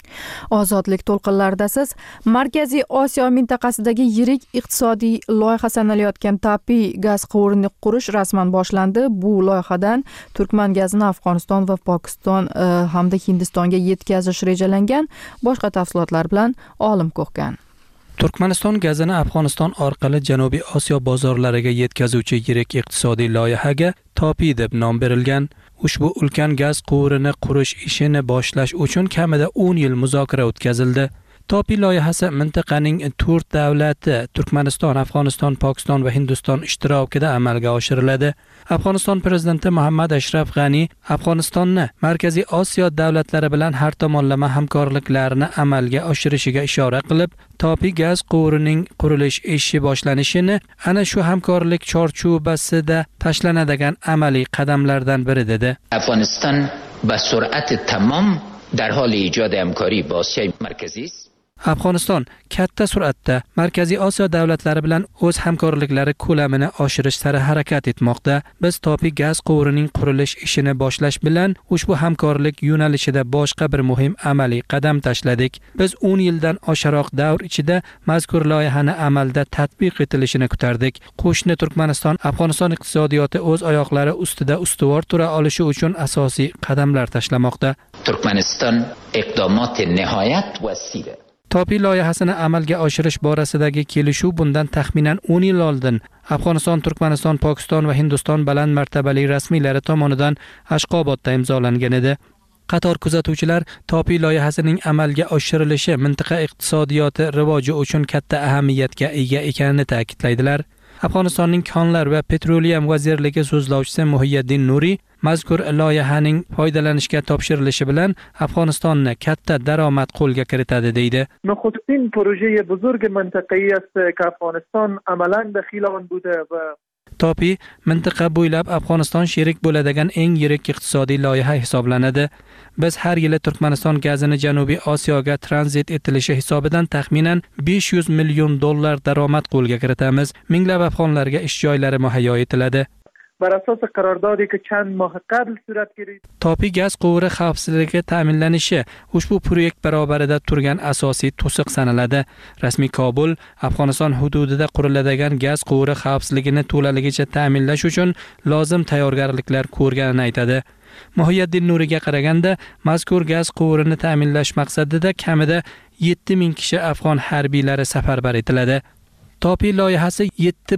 Ozodlik to'lqinlaridasiz. Markaziy Osiyo mintaqasidagi yirik iqtisodiy loyiha sanalayotgan tabiiy gaz quvurini qurish rasman boshlandi. Bu loyihadan Turkman gazini Afg'oniston va Pokiston hamda Hindistonga yetkazish rejalangan. Boshqa tafsilotlar bilan Olim Ko'hgan. Turkmaniston gazini Afg'oniston orqali Janubiy Osiyo bozorlariga yetkazuvchi yirik iqtisodiy loyihaga TOPI deb nom berilgan. Ushbu ulkan gaz quvurini qurish ishini boshlash uchun kamida 10 yil muzokara o'tkazildi. TOPI loyihasi mintaqaning 4 davlati Turkmaniston, Afg'oniston, Pokiston va Hindiston ishtirokida amalga oshiriladi. Afg'oniston prezidenti Muhammad Ashraf G'ani Afg'onistonni Markaziy Osiyo davlatlari bilan har tomonlama hamkorliklarni amalga oshirishiga ishora qilib, TOPI gaz quvurining qurilish ishi boshlanishini ana shu hamkorlik chorchubasida tashlanadigan amaliy qadamlardan biri dedi. Afg'oniston ba sur'at tamom dar holi ijod hamkori ba Osiyo markaziy است. Afg'oniston katta sur'atda Markaziy Osiyo davlatlari bilan o'z hamkorliklari ko'lamini oshirish sari harakat etmoqda. Biz TOPI gaz quvurining qurilish ishini boshlash bilan ushbu hamkorlik yo'nalishida boshqa bir muhim amaliy qadam tashladik. Biz 10 yildan oshiroq davr ichida mazkur loyihani amalda tatbiq etilishini kutardik. Qo'shni Turkmaniston Afg'oniston iqtisodiyoti o'z oyoqlari ustida ustuvor tura olishi uchun asosiy qadamlar tashlamoqda. Turkmaniston iqdomot nihoyat wasiy. TOPI loyihasini amalga oshirish borasidagi kelishuv bundan taxminan 10 yil oldin Afg'oniston, Turkmaniston, Pokiston va Hindiston baland martabali rasmiylari tomonidan Ashqobodda imzolangan edi. Qator kuzatuvchilar TOPI loyihasining amalga oshirilishi mintaqa iqtisodiyoti rivoji uchun katta ahamiyatga ega ekanini ta'kidlaydilar. Afg'onistonning konlar va petroleum vazirligi so'zlovchisi Muhyiddin Nuri mazkur loyihaning foydalanishga topshirilishi bilan Afg'onistonni katta daromad qo'lga kiritadi deydi. نخستین پروژه بزرگ منطقه‌ای است که افغانستان عملاً دخیل آن بوده و TOPI mintaqa bo'ylab Afg'oniston sherik bo'ladigan eng yirik iqtisodiy loyiha hisoblanadi. Biz har yili Turkmaniston gazini Janubiy Osiyoga tranzit etilishi hisobidan taxminan 500 million dollar daromad qo'lga kiritamiz. Minglab afg'onlarga ish joylari muhayyo etiladi. بر اساس قراردادی که چند ماه قبل صورت گرفت TOPI gaz quvuri xavfsizligi ta'minlanishi ushbu proyekt barobarida turgan asosiy to'siq sanaladi. Rasmiy Kobul Afg'oniston hududida quriladigan gaz quvuri xavfsizligini to'laligicha ta'minlash uchun lozim tayyorgarliklar ko'rganini aytadi. Muhyiddin Nuriga qaraganda, mazkur gaz quvurini ta'minlash maqsadida kamida 7000 kishi afg'on harbiylari safarbar etiladi. TOPI loyihasi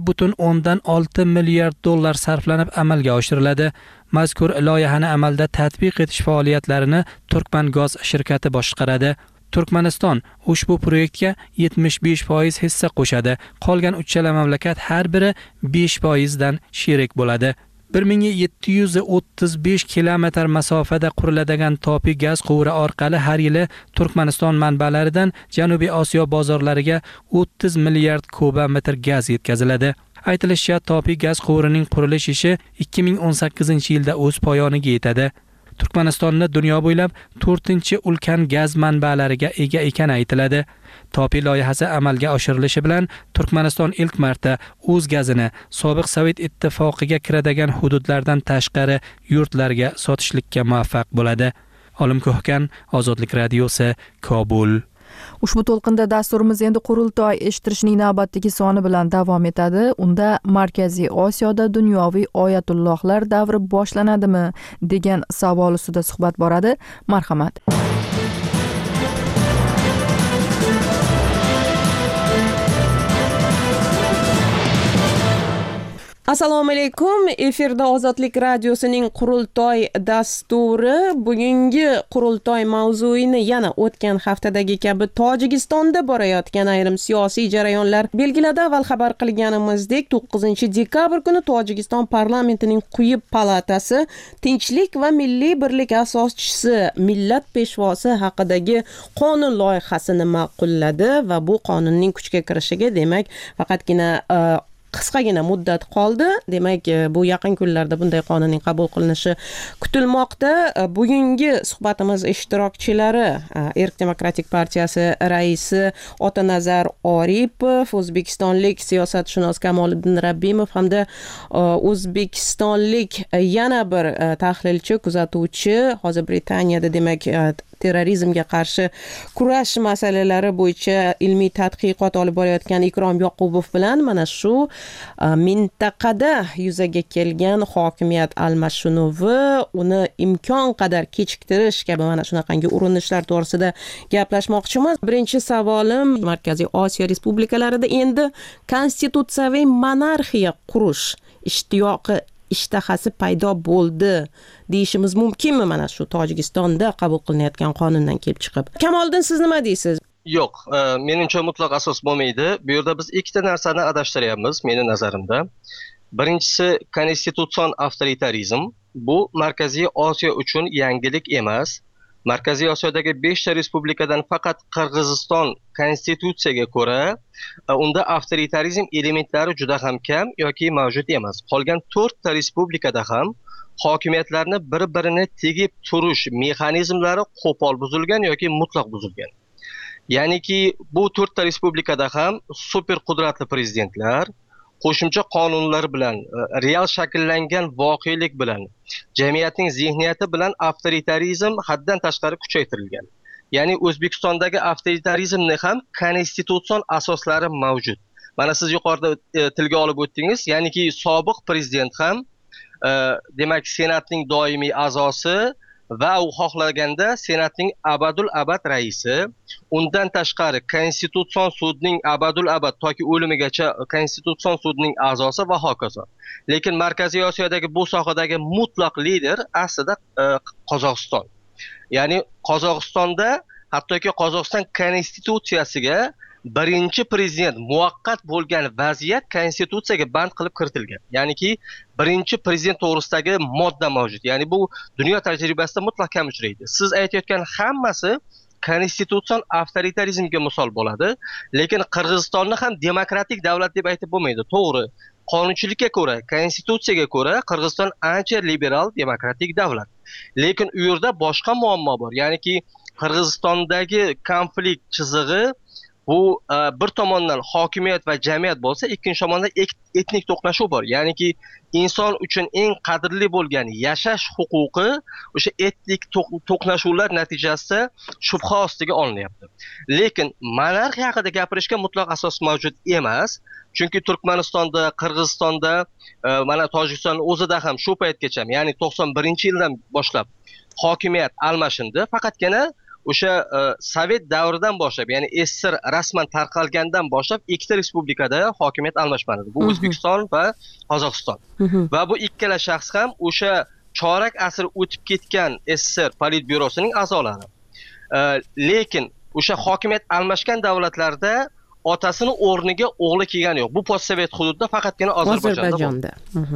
7,6 milliard dollar sarflanib amalga oshiriladi. Mazkur loyihani amalda tatbiq etish faoliyatlarini Turkman Gaz shirkati boshqaradi. Turkmaniston ushbu proyektga 75% hissa qo'shadi. Qolgan uchala mamlakat har biri 5% dan sherik bo'ladi. 1735 kilometr masofada quriladigan TOPI gaz quvuri orqali har yili Turkmaniston manbalaridan Janubiy Osiyo bozorlariga 30 milliard kubometr gaz yetkaziladi. Aytilishicha, TOPI gaz quvurining qurilish ishi 2018-yilda o'z poyoniga yetadi. Turkmanistonni dunyo bo'ylab 4-ulkan gaz manbalariga ega ekani aytiladi. TOPI loyihasi amalga oshirilishi bilan Turkmaniston ilk marta o'z gazini sobiq Sovet ittifoqiga kiradigan hududlardan tashqari yurtlarga sotishlikka muvaffaq bo'ladi. Olim Ko'hkan, Ozodlik radiosi, Kobul. Ushbu to'lqinda dasturimiz endi qurultoy eshittirishning navbatdagi soni bilan davom etadi. Unda Markaziy Osiyoda dunyoviy oyatullohlar davri boshlanadimi degan savol ustida suhbat boradi. Marhamat. Assalomu alaykum. Efirda Ozodlik radiosining qurultoy dasturi. Bugungi qurultoy mavzuini yana o'tgan haftadagi kabi Tojikistonda borayotgan ayrim siyosiy jarayonlar belgiladi. Avval xabar qilganimizdek, 9-dekabr kuni Tojikiston parlamentining quyi palatasi Tinchlik va milliy birlik asoschisi, millat peshvosi haqidagi qonun loyihasini ma'qulladi va bu qonunning kuchga kirishiga demak faqatgina qisqagina muddat qoldi. Demak, bu yaqin kunlarda bunday qonunning qabul qilinishi kutilmoqda. Bugungi suhbatimiz ishtirokchilari Erk demokratik partiyasi raisi Otanazar Oripov, o'zbekistonlik siyosatshunos Kamoliddin Rabbimov hamda o'zbekistonlik yana bir tahlilchi, kuzatuvchi, hozir Britaniyada demak terrorizmga qarshi kurash masalalari bo'yicha ilmiy tadqiqot olib borayotgan Ikrom Yoqubov bilan mana shu mintaqada yuzaga kelgan hokimiyat almashinuvi, uni imkon qadar kechiktirish kabi mana shunaqangi urinishlar to'g'risida gaplashmoqchimiz. Birinchi savolim, Markaziy Osiyo respublikalarida endi konstitutsiyaviy monarxiya qurish ishtiyoqi, ishtahasi paydo bo'ldi deyishimiz mumkinmi mana shu Tojikistonda qabul qilinayotgan qonundan kelib chiqib? Kamoliddin, siz nima deysiz? Yo'q, menimcha mutlaq asos bo'lmaydi. Bu yerda biz ikkita narsani adashtiryapmiz meni nazarimda. Birinchisi konstitutsion avtoritarizm. Bu Markaziy Osiyo uchun yangilik emas. Markaziy Osiyodagi 5 ta respublikadan faqat Qirg'iziston konstitutsiyaga ko'ra unda avtoritarizm elementlari juda ham kam yoki mavjud emas. Qolgan 4 ta respublikada ham hokimiyatlarni bir-birini tegib turish mexanizmlari qo'pol buzilgan yoki mutlaq buzilgan. Ya'niki bu 4 ta respublikada ham super qudratli prezidentlar qo'shimcha qonunlar bilan, real shakllangan voqelik bilan, jamiyatning zihniyati bilan avtoritarizm haddan tashqari kuchaytirilgan. Ya'ni O'zbekistondagi avtoritarizmni ham konstitutsion asoslari mavjud. Mana siz yuqorida tilga olib o'tdingiz, ya'niki sobiq prezident ham demak senatning doimiy a'zosi va u xohlaganda senatning abadul abad raisi, undan tashqari konstitutsion sudning abadul abad toki o'limigacha konstitutsion sudning a'zosi va hokazo. Lekin Markaziy Osiyodagi bu sohadagi mutlaq lider aslida Qozog'iston. Ya'ni Qozog'istonda hattoki Qozog'iston konstitutsiyasiga birinchi prezident muvaqqat bo'lgan vaziyat konstitutsiyaga band qilib kiritilgan. Ya'niki birinchi prezident to'g'risidagi modda mavjud. Ya'ni bu dunyo tajribasida mutlaq kam uchraydi. Siz aytayotgan hammasi konstitutsion avtoritarizmga misol bo'ladi, lekin Qirg'izistonni ham demokratik davlat deb aytib bo'lmaydi. To'g'ri, qonunchilikka ko'ra, konstitutsiyaga ko'ra Qirg'iziston ancha liberal demokratik davlat. Lekin u yerda boshqa muammo bor. Ya'niki Qirg'izistondagi konflikt chizig'i bu bir tomondan hokimiyat va jamiyat bo'lsa, ikkinchi tomondan etnik to'qnashuv bor. Ya'niki inson uchun eng qadrli bo'lgan yashash huquqi o'sha etnik to'qnashuvlar natijasida shubha ostiga olinyapti. Lekin monarxiya haqida gapirishga mutlaq asos mavjud emas. Chunki Turkmanistonda, Qirg'izistonda, mana Tojikiston o'zida ham shu paytgacha, ya'ni 91-yildan boshlab hokimiyat almashindi. Faqatgina o'sha Sovet davridan boshlab, ya'ni SSR rasman tarqalgandan boshlab ikkita respublikada hokimiyat almashmadi. Bu O'zbekiston va Qozog'iston. Va bu ikkala shaxs ham o'sha chorak asr o'tib ketgan SSR politbyurosining a'zolari. Lekin o'sha hokimiyat almashgan davlatlarda otasini o'rniga o'g'li kelgani yo'q. Bu postsovet hududda faqatgina Ozarbayjonda.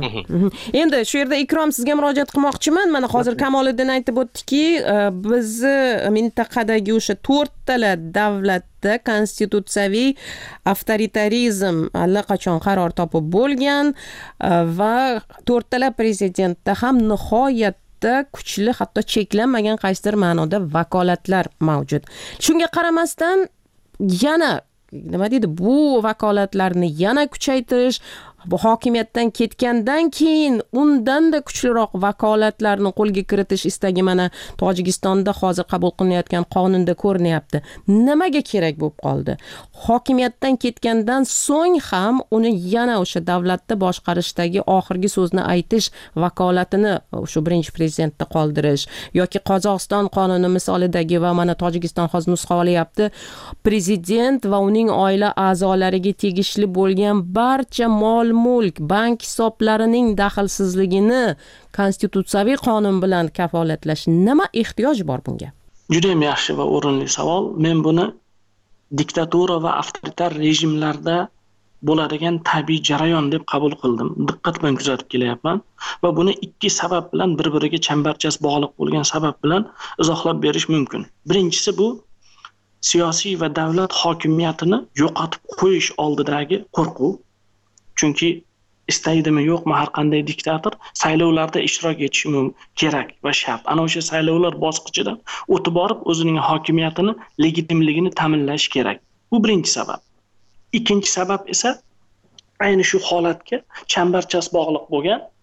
Endi shu yerda Ikrom, sizga murojaat qilmoqchiman. Mana hozir Kamoliddin aytib o'tdiki, bizni mintaqadagi o'sha 4 tala davlatda konstitutsiyaviy avtoritarizm allaqachon qaror topib bo'lgan va 4 tala prezidentda ham nihoyat kuchli, hatto cheklanmagan qaysidir ma'noda vakolatlar mavjud. Shunga qaramasdan yana nima deydi, bu vakolatlarni yana kuchaytirish, bu hokimiyatdan ketgandan keyin undanda kuchliroq vakolatlarni qo'lga kiritish istagi mana Tojikistonda hozir qabul qilinayotgan qonunda ko'rinyapti. Nimaga kerak bo'lib qoldi? Hokimiyatdan ketgandan so'ng ham uni yana o'sha davlatda boshqarishdagi oxirgi so'zni aytish vakolatini shu birinchi prezidentda qoldirish yoki Qozog'iston qonuni misolidagi va mana Tojikiston hozir nusxa olyapti, prezident va uning oila a'zolariga tegishli bo'lgan barcha mol-mulk, bank hisoblarining daxlsizligini konstitutsiyaviy qonun bilan kafolatlash. Nima ehtiyoj bor bunga? Juda ham yaxshi va o'rinli savol. Men buni diktatura va avtoritar rejimlarda bo'ladigan tabiiy jarayon deb qabul qildim. Diqqat bilan kuzatib kelyapman va buni ikki sabab bilan, bir-biriga chambarchas bog'liq bo'lgan sabab bilan izohlab berish mumkin. Birinchisi bu siyosiy va davlat hokimiyatini yo'qotib qo'yish oldidagi qo'rquv. Chunki istaydimi yo'qmi har qanday diktator saylovlarda ishtirok etishi kerak va shart. Ana o'sha saylovlar bosqichidan o'tib borib o'zining hokimiyatini, legitimligini ta'minlash kerak. Bu birinchi sabab. Ikkinchi sabab esa ayni shu holatga chambarchas bog'liq bo'lgan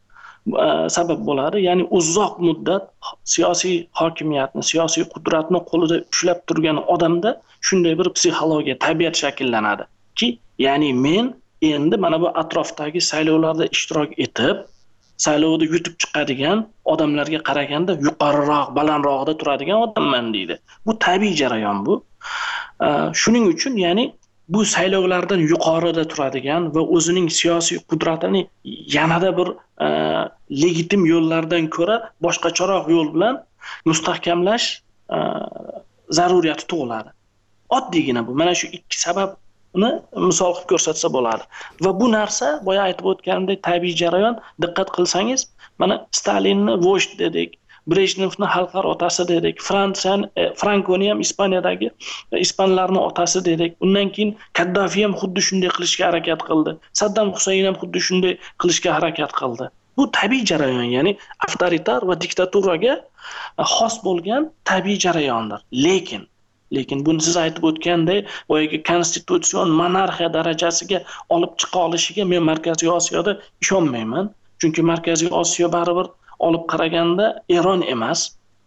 sabab bo'ladi. Ya'ni uzoq muddat siyosiy hokimiyatni, siyosiy qudratni qo'lida ushlab turgan odamda shunday bir psixologiya, tabiat shakllanadi ki, ya'ni men endi mana bu atrofdagi saylovlarda ishtirok etib, saylovda yutib chiqadigan odamlarga qaraganda yuqoriroq, balandroqda turadigan odamman deydi. Bu tabiiy jarayon bu. Shuning uchun, ya'ni bu saylovlardan yuqorida turadigan va o'zining siyosiy qudratini yanada bir legitim yo'llardan ko'ra boshqacharoq yo'l bilan mustahkamlash zaruriyati tug'iladi. Oddiygina bu. Mana shu ikki sababni misol qilib ko'rsatsa bo'ladi. Va bu narsa boya aytib o'tganimdek tabiiy jarayon. Diqqat qilsangiz, mana Stalinni vojd dedik, Brejnevni xalqlar otasi dedik, Frankoni ham Ispaniyadagi ispanlarning otasi dedik. Undan keyin Kaddafi ham xuddi shunday qilishga harakat qildi. Saddam Husayn ham xuddi shunday qilishga harakat qildi. Bu tabiiy jarayon, ya'ni avtoritar va diktaturaga xos bo'lgan tabiiy jarayondir. Lekin buni siz aytib o'tgandek, boyagi konstitutsion monarxiya darajasiga olib chiqa olishiga men Markaziy Osiyoda ishonmayman. Chunki Markaziy Osiyo baribir olib qaraganda Eron emas.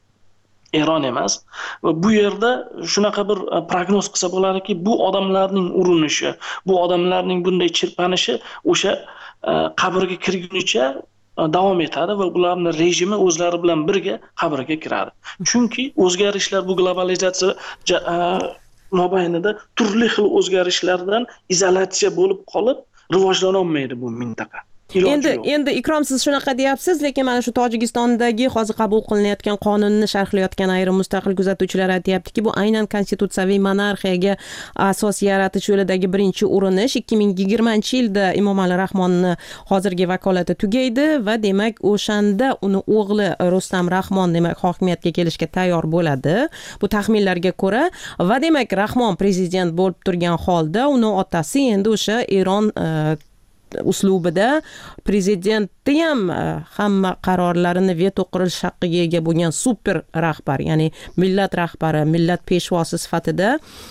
Va bu yerda shunaqa bir prognoz qilsa bo'ladiki, bu odamlarning urinishi, bu odamlarning bunday chirpanishi o'sha qabrga kirgunicha davom etadi va ularning rejimi o'zlari bilan birga qabrga kiradi. Chunki o'zgarishlar, bu globalizatsiya mobaynida turli xil o'zgarishlardan izolyatsiya bo'lib qolib rivojlana olmaydi bu mintaqa. Endi Ikrom, siz shunaqa deyapsiz, lekin mana shu Tojikistondagi hozir qabul qilinayotgan qonunni sharhlayotgan ayrim mustaqil kuzatuvchilar aytayaptiki, bu aynan konstitutsiyaviy monarxiyaga asos yaratish yo'lidagi birinchi urinish. 2020-yilda Emomali Rahmonni hozirgi vakolati tugaydi va demak o'shanda uni o'g'li Rustam Rahmon demak hokimiyatga kelishga tayyor bo'ladi. Bu taxminlarga ko'ra va demak Rahmon prezident bo'lib turgan holda uni otasi endi o'sha Eron uslubida prezidentni ham hamma qarorlarini veto qilish haqqiga ega bo'lgan super rahbar, ya'ni millat rahbari, millat peshvosi sifatida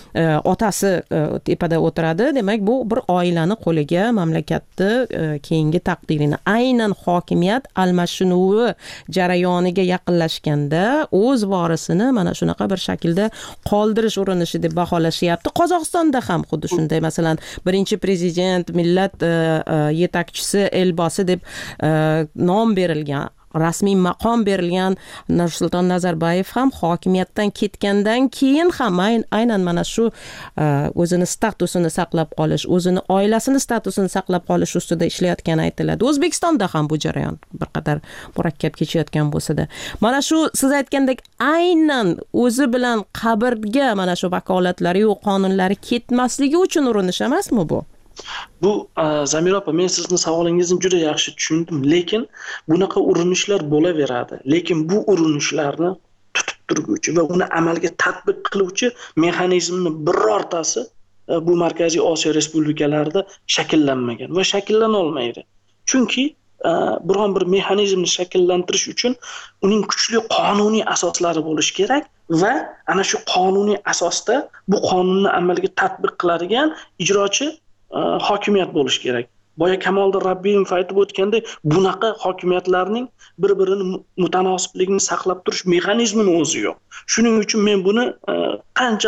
otasi tepada o'tiradi. Demak, bu bir oilani qo'liga mamlakatni keyingi taqdirini, aynan hokimiyat almashinuvi jarayoniga yaqinlashganda o'z vorisini mana shunaqa bir shaklda qoldirish urinishi deb baholashyapti. Qozog'istonda ham xuddi shunday, masalan, birinchi prezident, millat yetakchisi, elbosi deb nom berilgan, rasmiy maqom berilgan Nursulton Nazarboyev ham hokimiyatdan ketgandan keyin ham aynan mana shu o'zini statusini saqlab qolish, o'zini oilasini statusini saqlab qolish ustida ishlayotgani aytiladi. O'zbekistonda ham bu jarayon bir qadar murakkab kechayotgan bo'lsa-da, mana shu siz aytgandek aynan o'zi bilan qabrga mana shu vakolatlari, qonunlari ketmasligi uchun urinish emasmi bu? Bu Zamira opa, men sizni savolingizni juda yaxshi tushundim, lekin bunaqa urinishlar bo'laveradi. Lekin bu urinishlarni tutib turguvchi va uni amalga tatbiq qiluvchi mexanizmni birortasi bu Markaziy Osiyo respublikalarida shakllanmagan va shakllana olmaydi. Chunki biron bir mexanizmni shakllantirish uchun uning kuchli qonuniy asoslari bo'lishi kerak va ana shu qonuniy asosda bu qonunni amalga tatbiq qiladigan ijrochi hokimiyat bo'lishi kerak. Boya Kamoliddin Rabbiyevich aytib o'tgandek, bunaqa hokimiyatlarning bir-birini mutanosibligini saqlab turish mexanizmini o'zi yo'q. Shuning uchun men buni qancha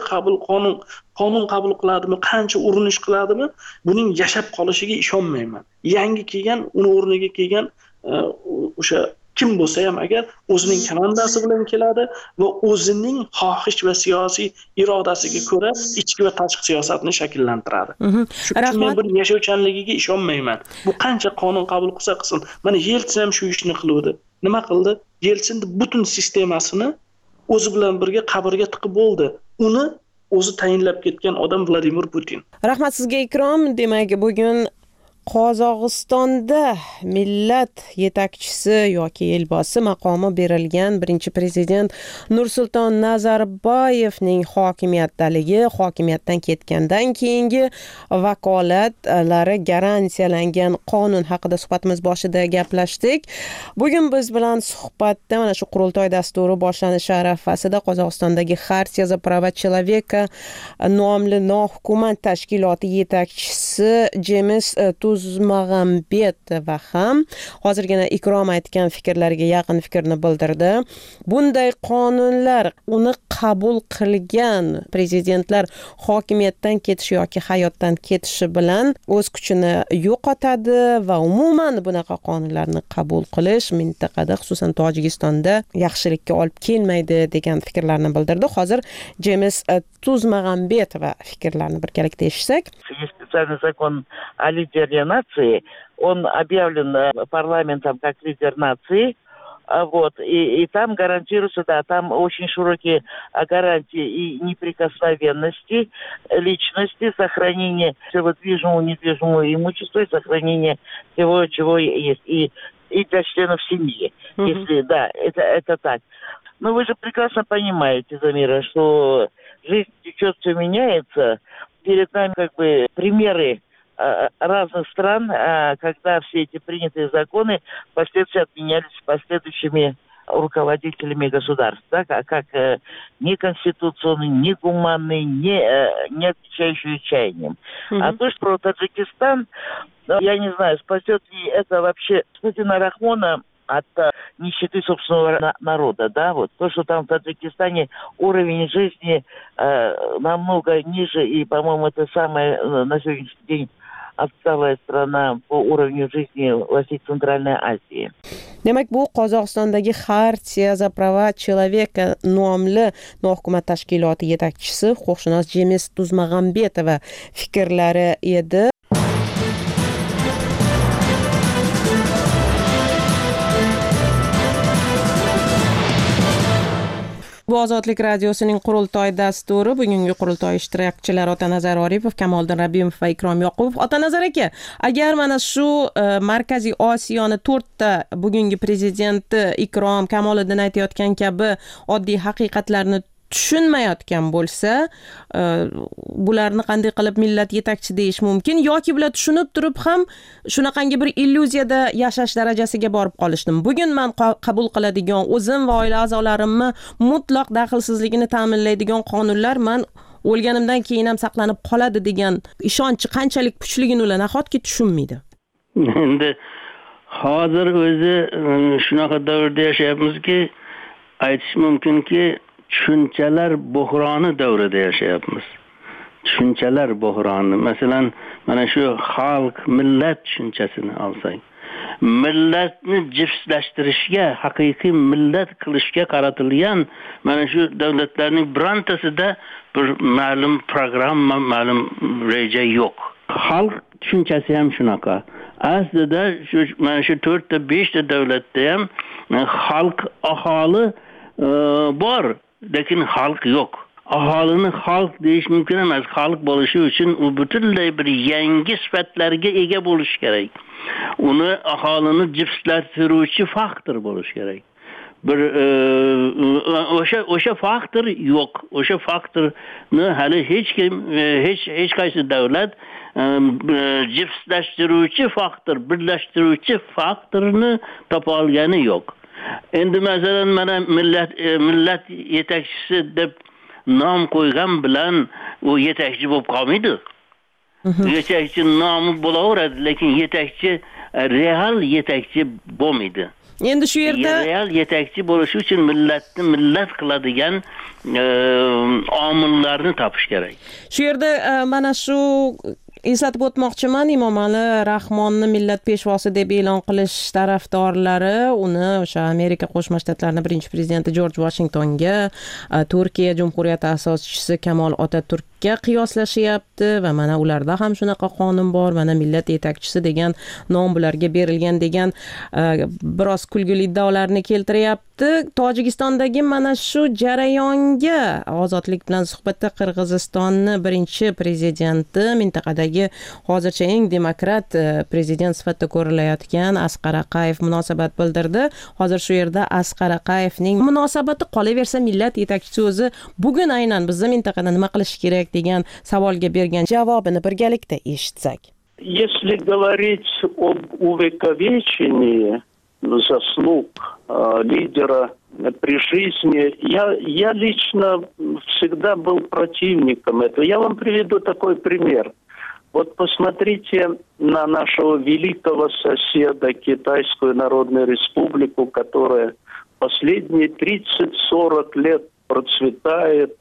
qonun qabul qiladimi, qancha urinish qiladimi, buning yashab qolishiga ishonmayman. Yangi kelgan, uni o'rniga kelgan o'sha kim bo'lsa ham agar o'zining komandasi bilan keladi va o'zining xohish va siyosiy irodasiga ko'ra ichki va tashqi siyosatni shakllantiradi. Shuning men bir yashovchanligiga ishonmayman. Bu qancha qonun qabul qilsa qilsin. Mana Yeltsin ham shu ishni qildi. Nima qildi? Yeltsin butun sistemasini o'zi bilan birga qabrga tiqib bo'ldi. Uni o'zi tayinlab ketgan odam Vladimir Putin. Rahmat sizga Ikrom. Demak, bugun Qozog'istonda millat yetakchisi yoki elbosi maqomi berilgan birinchi prezident Nursulton Nazarboyevning hokimiyatdan ketgandan keyingi vakolatlari garantiyalangan qonun haqida suhbatimiz boshida gaplashdik. Bugun biz bilan suhbatda mana shu qurultoy dasturi boshlanishi arafasida Qozog'istondagi Xartiya za prava человека nomli nohukumat tashkiloti yetakchisi Jemis Tuzmag'ambetova ham hozirgina Ikrom aytgan fikrlarga yaqin fikrni bildirdi. Bunday qonunlar uni qabul qilgan prezidentlar hokimiyatdan ketishi yoki hayotdan ketishi bilan o'z kuchini yo'qotadi va umuman bunaqa qonunlarni qabul qilish mintaqada, xususan Tojikistonda yaxshilikka olib kelmaydi degan fikrlarni bildirdi. Hozir James Tuzmag'ambetova fikrlarini birgalikda eshitsak. Есть специальный закон о лидере нации. Он объявлен парламентом как лидер нации. Вот, и там гарантируется, да, там очень широкие гарантии и неприкосновенности личности, сохранение всего движимого, недвижимого имущества и сохранение всего, чего есть, и для членов семьи. Если, да, это так. Но вы же прекрасно понимаете, Замира, что жизнь течет, все меняется. Перед нами как бы примеры разных стран, когда все эти принятые законы впоследствии отменялись последующими руководителями государств, да, как неконституционные, негуманные, не отвечающие чаяниям. А то, что про Таджикистан, я не знаю, спасет ли это вообще господина Рахмона от нищеты собственного народа, да, вот то, что там в Таджикистане уровень жизни намного ниже, и, по-моему, это самая на сегодняшний день отсталая страна по уровню жизни во всей Центральной Азии. Demak, bu Qozog'istondagi Xartiya za prava человека nomli nohukumat tashkiloti yetakchisi huquqshunos James Tuzmag'ambetova fikrlari edi. Bu Ozodlik radiosining qurultoy dasturi. Bugungi qurultoy ishtirokchilari Otanazar Oripov, Kamoliddin Rabbimov va Ikrom Yoqubov. Otanazar aka, agar mana shu Markaziy Osiyoni 4 ta bugungi prezidenti Ikrom Kamoliddin aytayotgan kabi oddiy haqiqatlarni tushunmayotgan bo'lsa, bularni qanday qilib millat yetakchi deyish mumkin yoki bular tushunib turib ham shunaqangi bir illyuziyada yashash darajasiga borib qolishdim. Bugun men qabul qiladigan o'zim va oila a'zolarimni mutlaq daxlsizligini ta'minlaydigan qonunlar men o'lganimdan keyin ham saqlanib qoladi degan ishonchi qanchalik kuchligini ular nahotki tushunmaydi. Endi hozir o'zi shunaqa davrda yashayapmizki, aytish mumkinki, tushunchalar buhroni davrida yashayapmiz. Tushunchalar buhroni. Masalan, mana shu xalq, millat tushunchasini olsak, millatni jifslashtirishga, haqiqiy millat qilishga qaratilgan mana shu davlatlarning birontasida bir ma'lum programma, ma'lum reja yo'q. Xalq tushunchasi ham shunaqa. Aslida mana shu 4 ta 5 ta davlatda ham xalq, aholi bor, lekin xalq yo'q. Aholini xalq deyish mumkin emas. Xalq bo'lishi uchun u butunlay bir yangi sifatlarga ega bo'lish kerak. Uni aholini jifslashtiruvchi faktor bo'lish kerak. Bir o'sha faktor yo'q. O'sha faktorni hali hech kim, hech qaysi davlat jifslashtiruvchi faktor, birlashtiruvchi faktorni topa olgani yo'q. Endi masalan mana millat yetakchisi deb nom qo'ygan bilan u yetakchi bo'lib qolmaydi. Yetakchi nomi bo'laveradi, lekin yetakchi, real yetakchi bo'lmaydi. Endi shu yerda real yetakchi bo'lish uchun millatni millat qiladigan omillarni topish kerak. Shu yerda mana shu eslatib o'tmoqchiman, Emomali Rahmonni millat peshvosi deb e'lon qilish tarafdorlari uni o'sha Amerika Qo'shma Shtatlarining birinchi prezidenti Jorj Vashingtonga, Turkiya Jumhuriyati asoschisi Kamol Otaturkga qiyoslashyapti va mana ularda ham shunaqa qonun bor, mana millat yetakchisi degan nom bularga berilgan degan biroz kulgili iddaolarni keltiryapti. Tojikistondagi mana shu jarayonga Ozodlik bilan suhbatda Qirg'izistonning birinchi prezidenti, mintaqadagi hozircha eng demokrat prezident sifatida ko'rilayotgan Asqar Aqayev munosabat bildirdi. Hozir shu yerda Asqar Aqayevning munosabati qolaversa, millat yetakchisi o'zi bugun aynan bizning mintaqada nima qilish kerak degan savolga bergan javobini birgalikda eshitsak. Если говорить об увековечении заслуг лидера при жизни, я лично всегда был противником этого. Я вам приведу такой пример. Вот посмотрите на нашего великого соседа, Китайскую Народную Республику, которая последние 30-40 лет процветает,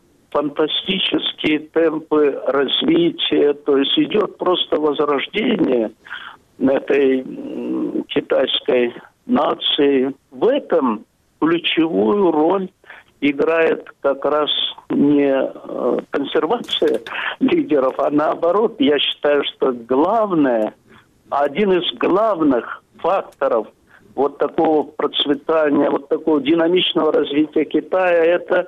фантастические темпы развития, то есть идет просто возрождение этой китайской нации. В этом ключевую роль играет как раз не консервация лидеров, а наоборот, я считаю, что главное, один из главных факторов вот такого процветания, вот такого динамичного развития Китая, это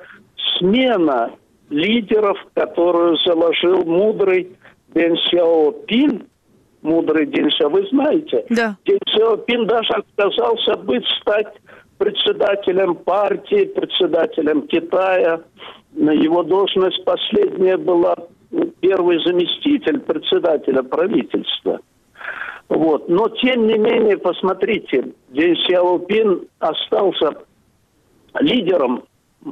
смена лидеров, которую заложил мудрый Дэн Сяопин. Мудрый Дэн Сяопин, вы знаете? Да. Дэн Сяопин даже отказался стать председателем партии, председателем Китая. Его должность последняя была первый заместитель председателя правительства. Вот. Но, тем не менее, посмотрите, Дэн Сяопин остался лидером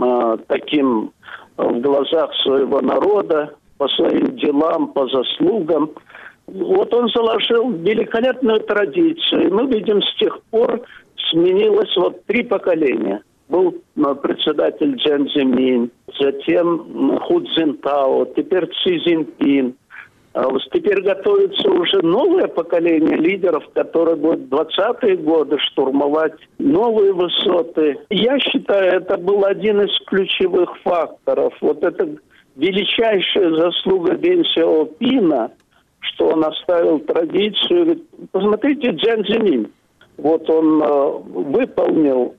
таким в глазах своего народа, по своим делам, по заслугам. Вот он заложил великолепную традицию. И мы видим, с тех пор сменилось 3 поколения. Был председатель Чжан Цзимин, затем Ху Цзинтао, теперь Си Цзиньпин. Теперь готовится уже новое поколение лидеров, которые будут в 20-е годы штурмовать новые высоты. Я считаю, это был один из ключевых факторов. Вот это величайшая заслуга Дэн Сяопина, что он оставил традицию. Посмотрите, Чжан Цзимин. Вот он выполнил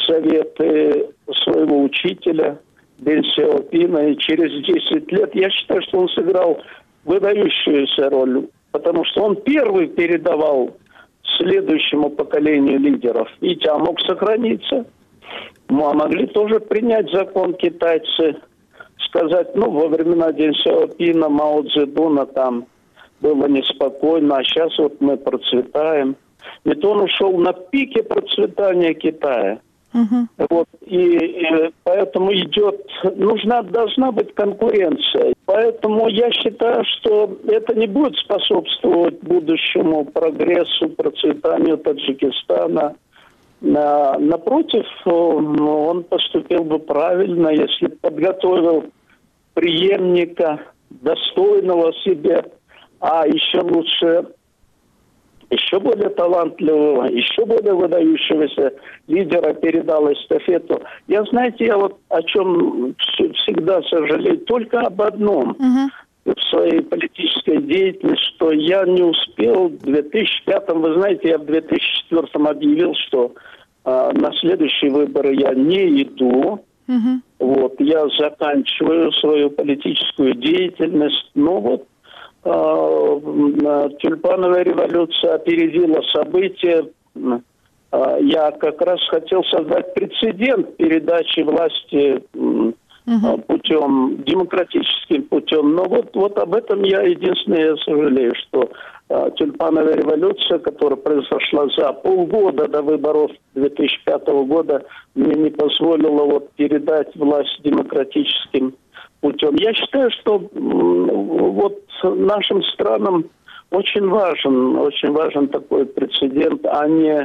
заветы своего учителя Дэн Сяопина, и через 10 лет, я считаю, что он сыграл выдающуюся роль, потому что он первый передавал следующему поколению лидеров. Видите, мог сохраниться. А могли тоже принять закон китайцы, сказать, во времена Дэн Сяопина, Мао Цзэдуна там было неспокойно, а сейчас вот мы процветаем. Ведь он ушел на пике процветания Китая. Вот, и поэтому должна быть конкуренция. Поэтому я считаю, что это не будет способствовать будущему прогрессу, процветанию Таджикистана. Напротив, он поступил бы правильно, если подготовил преемника, достойного себе, а еще лучше, еще более талантливого, еще более выдающегося лидера передал эстафету. Я о чем всегда сожалею, только об одном в своей политической деятельности, что я не успел в 2005-м, вы знаете, я в 2004-м объявил, что на следующие выборы я не иду. Вот, я заканчиваю свою политическую деятельность, но тюльпановая революция опередила события. Я как раз хотел создать прецедент передачи власти демократическим путем. Но вот об этом я единственное сожалею, что тюльпановая революция, которая произошла за полгода до выборов 2005 года, мне не позволила передать власть демократическим путем. Я считаю, что нашим странам очень важен такой прецедент, а не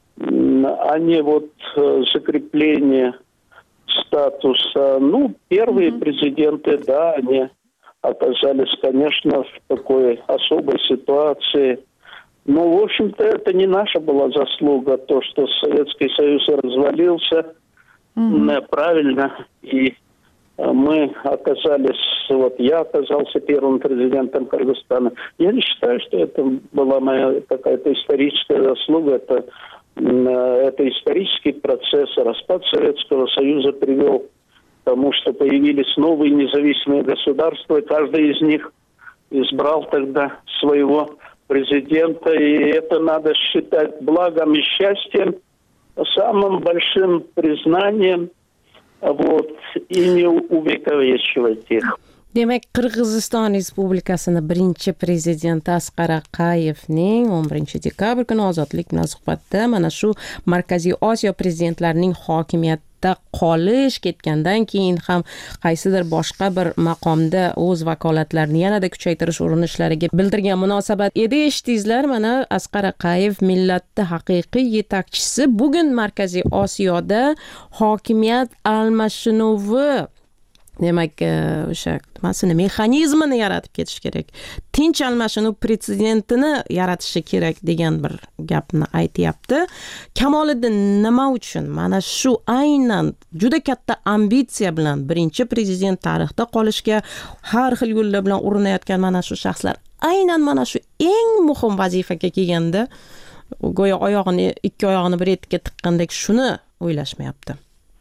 закрепление статуса. Первые президенты, да, они оказались, конечно, в такой особой ситуации. Но, в общем-то, это не наша была заслуга, то, что Советский Союз развалился правильно, и мы оказались, я оказался первым президентом Кыргызстана. Я не считаю, что это была моя какая-то историческая заслуга. Это исторический процесс. Распад Советского Союза привел к тому, что появились новые независимые государства, и каждый из них избрал тогда своего президента. И это надо считать благом и счастьем, самым большим признанием, и не увековечивать их. Demak, Qirg'iziston Respublikasini birinchi prezidenti Asqar Aqayevning 11 dekabr kuni ozodlik bilan suhbatda mana shu Markaziy Osiyo prezidentlarining hokimiyatda qolish, ketgandan keyin ham qaysidir boshqa bir maqomda o'z vakolatlarini yanada kuchaytirish urinishlariga bildirgan munosabat edi. Eshitdingizlar, mana Asqar Aqayev millatning haqiqiy yetakchisi. Bugun Markaziy Osiyoda hokimiyat almashinuvi, demak, o'sha nimasini, mexanizmini yaratib ketish kerak. Tinch almashinuv pretsedentini yaratishi kerak degan bir gapni aytyapti. Kamoliddin nima uchun mana shu aynan juda katta ambitsiya bilan birinchi prezident tarixda qolishga har xil yo'llar bilan urinayotgan mana shu shaxslar aynan mana shu eng muhim vazifaga kelganda go'yo ikki oyog'ini bir etiga tiqqandek shuni o'ylashmayapti.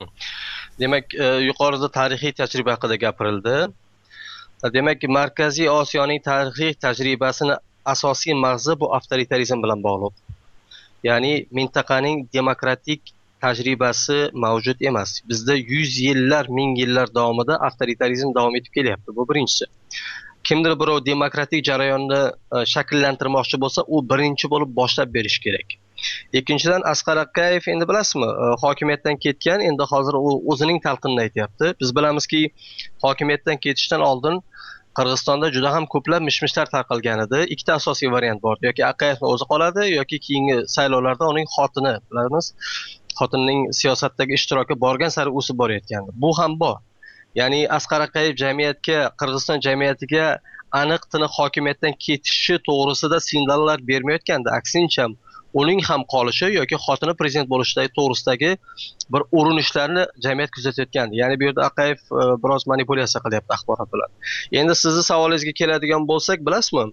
Demak, yuqorida tarixiy tajriba haqida gapirildi. Demak, Markaziy Osiyoning tarixiy tajribasini asosiy mag'zi bu avtoritarizm bilan bog'liq. Ya'ni mintaqaning demokratik tajribasi mavjud emas. Bizda 100 yillar, 1000 yillar davomida avtoritarizm davom etib kelyapti. Bu birinchisi. Kimdir birov demokratik jarayonni shakllantirmoqchi bo'lsa, u birinchi bo'lib boshlab berish kerak. Ikkinchidan, Asqar Aqayev endi bilasizmi, hokimiyatdan ketgan, endi hozir u o'zining talqinini aytyapti. Biz bilamizki, hokimiyatdan ketishdan oldin Qirg'izistonda juda ham ko'plab mishmishlar tarqalgan edi. Ikkita asosiy variant bor. Yoki Aqayevning o'zi qoladi, yoki keyingi saylovlarda uning xotini, bilamiz, xotinining siyosatdagi ishtiroki borgan sari o'sib borayotgandi. Bu ham bor. Ya'ni Asqar Aqayev jamiyatga, Qirg'iziston jamiyatiga aniq tiniq hokimiyatdan ketishi to'g'risida signallar bermayotgandi. Aksincha, uning ham qolishi yoki xotini prezident bo'lishdagi to'g'risidagi bir urinishlarni jamiyat kuzatayotgandi. Ya'ni bu yerda Aqayev biroz manipulyatsiya qilyapti axborot bilan. Endi sizni savolingizga keladigan bo'lsak, bilasizmi,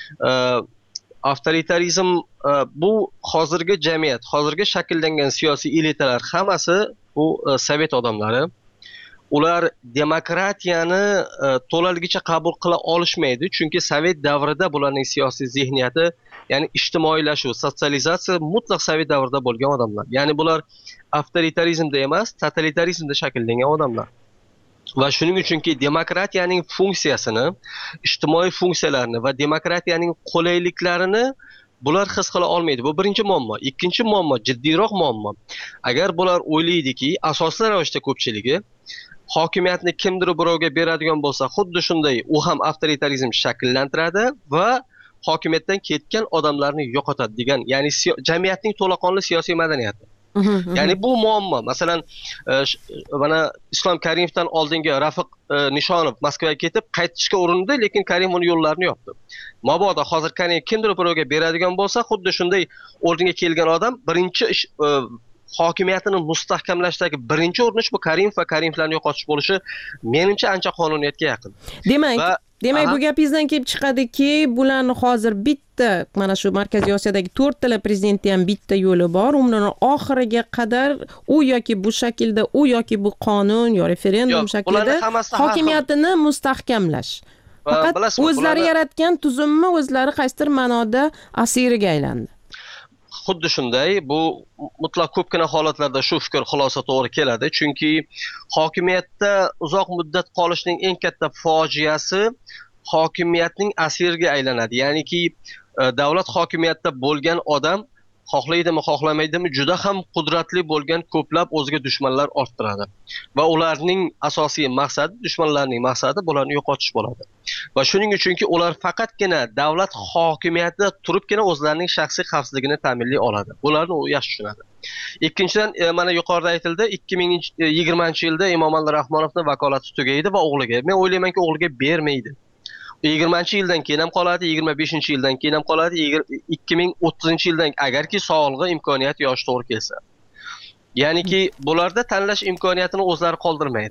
avtoritarizm bu hozirgi jamiyat, hozirgi shakllangan siyosiy elitalar hammasi bu sovet odamlari. Ular demokratiyani to'laligicha qabul qila olishmaydi, chunki sovet davrida bularning siyosiy zihniyati, ya'ni ijtimoiylashuv, sotsializatsiya mutlaq sovet davrida bo'lgan odamlar. Ya'ni bular avtoritarizmda emas, totalitarizmda shakllangan odamlar. Va shuning uchunki demokratiyaning funksiyasini, ijtimoiy funksiyalarni va demokratiyaning qulayliklarini bular his qila olmaydi. Bu birinchi muammo. Ikkinchi muammo, jiddiyroq muammo. Agar bular o'ylaydiki, asosli ravishda ko'pchiligi hokimiyatni kimdir birovga beradigan bo'lsa, xuddi shunday u ham avtoritarizm shakllantiradi va hokimiyatdan ketgan odamlarni yo'qotadi degan, ya'ni jamiyatning to'laqonli siyosiy madaniyati. Ya'ni bu muammo. Masalan, mana Islom Karimovdan oldingi Rafiq Nishonov Moskvaga ketib qaytishga urindi, lekin Karimov uni yo'llarini yopdi. Mabodo hozir Karimov kimdir birovga beradigan bo'lsa, xuddi shunday o'rniga kelgan odam birinchi hokimiyatini mustahkamlashdagi birinchi urinish bu Karimov va Karimovlarni yo'qotish bo'lishi menimcha ancha qonuniyatga yaqin. Demak, bu gapingizdan kelib chiqadiki, bularni hozir bitta, mana shu Markaziy Osiyodagi 4 tala prezidentning ham bitta yo'li bor. Umrining oxiriga qadar u yoki bu shaklda, u yoki bu qonun yo referendum shaklida hokimiyatini mustahkamlash. Faqat o'zlari yaratgan tuzumni o'zlari qaysidir ma'noda asiriga aylandi. Xuddi shunday, bu mutlaq ko'pgina holatlarda shu fikr xulosa to'g'ri keladi, chunki hokimiyatda uzoq muddat qolishning eng katta fojiasi hokimiyatning asiriga aylanadi. Ya'niki davlat hokimiyatda bo'lgan odam xohlaydimi, xohlamaydimi juda ham qudratli bo'lgan ko'plab o'ziga dushmanlar orttiradi. Va ularning asosiy maqsadi, dushmanlarning maqsadi bularni yo'qotish bo'ladi. Va shuning uchunki ular faqatgina davlat hokimiyatida turibgina o'zlarining shaxsiy xavfsizligini ta'minlay oladi. Bularni u yaxshi tushunadi. Ikkinchidan, mana yuqorida aytildi, 2020-yilda Emomali Rahmonovning vakolati tugaydi va o'g'liga. Men o'ylaymanki, o'g'liga bermaydi. 20-yildan keyin ham qoladi, 25-yildan keyin ham qoladi, 2030-yildan agarki sog'lig'i, imkoniyati yoshi to'g'ri kelsa. Ya'niki bularda tanlash imkoniyatini o'zlari qoldirmaydi.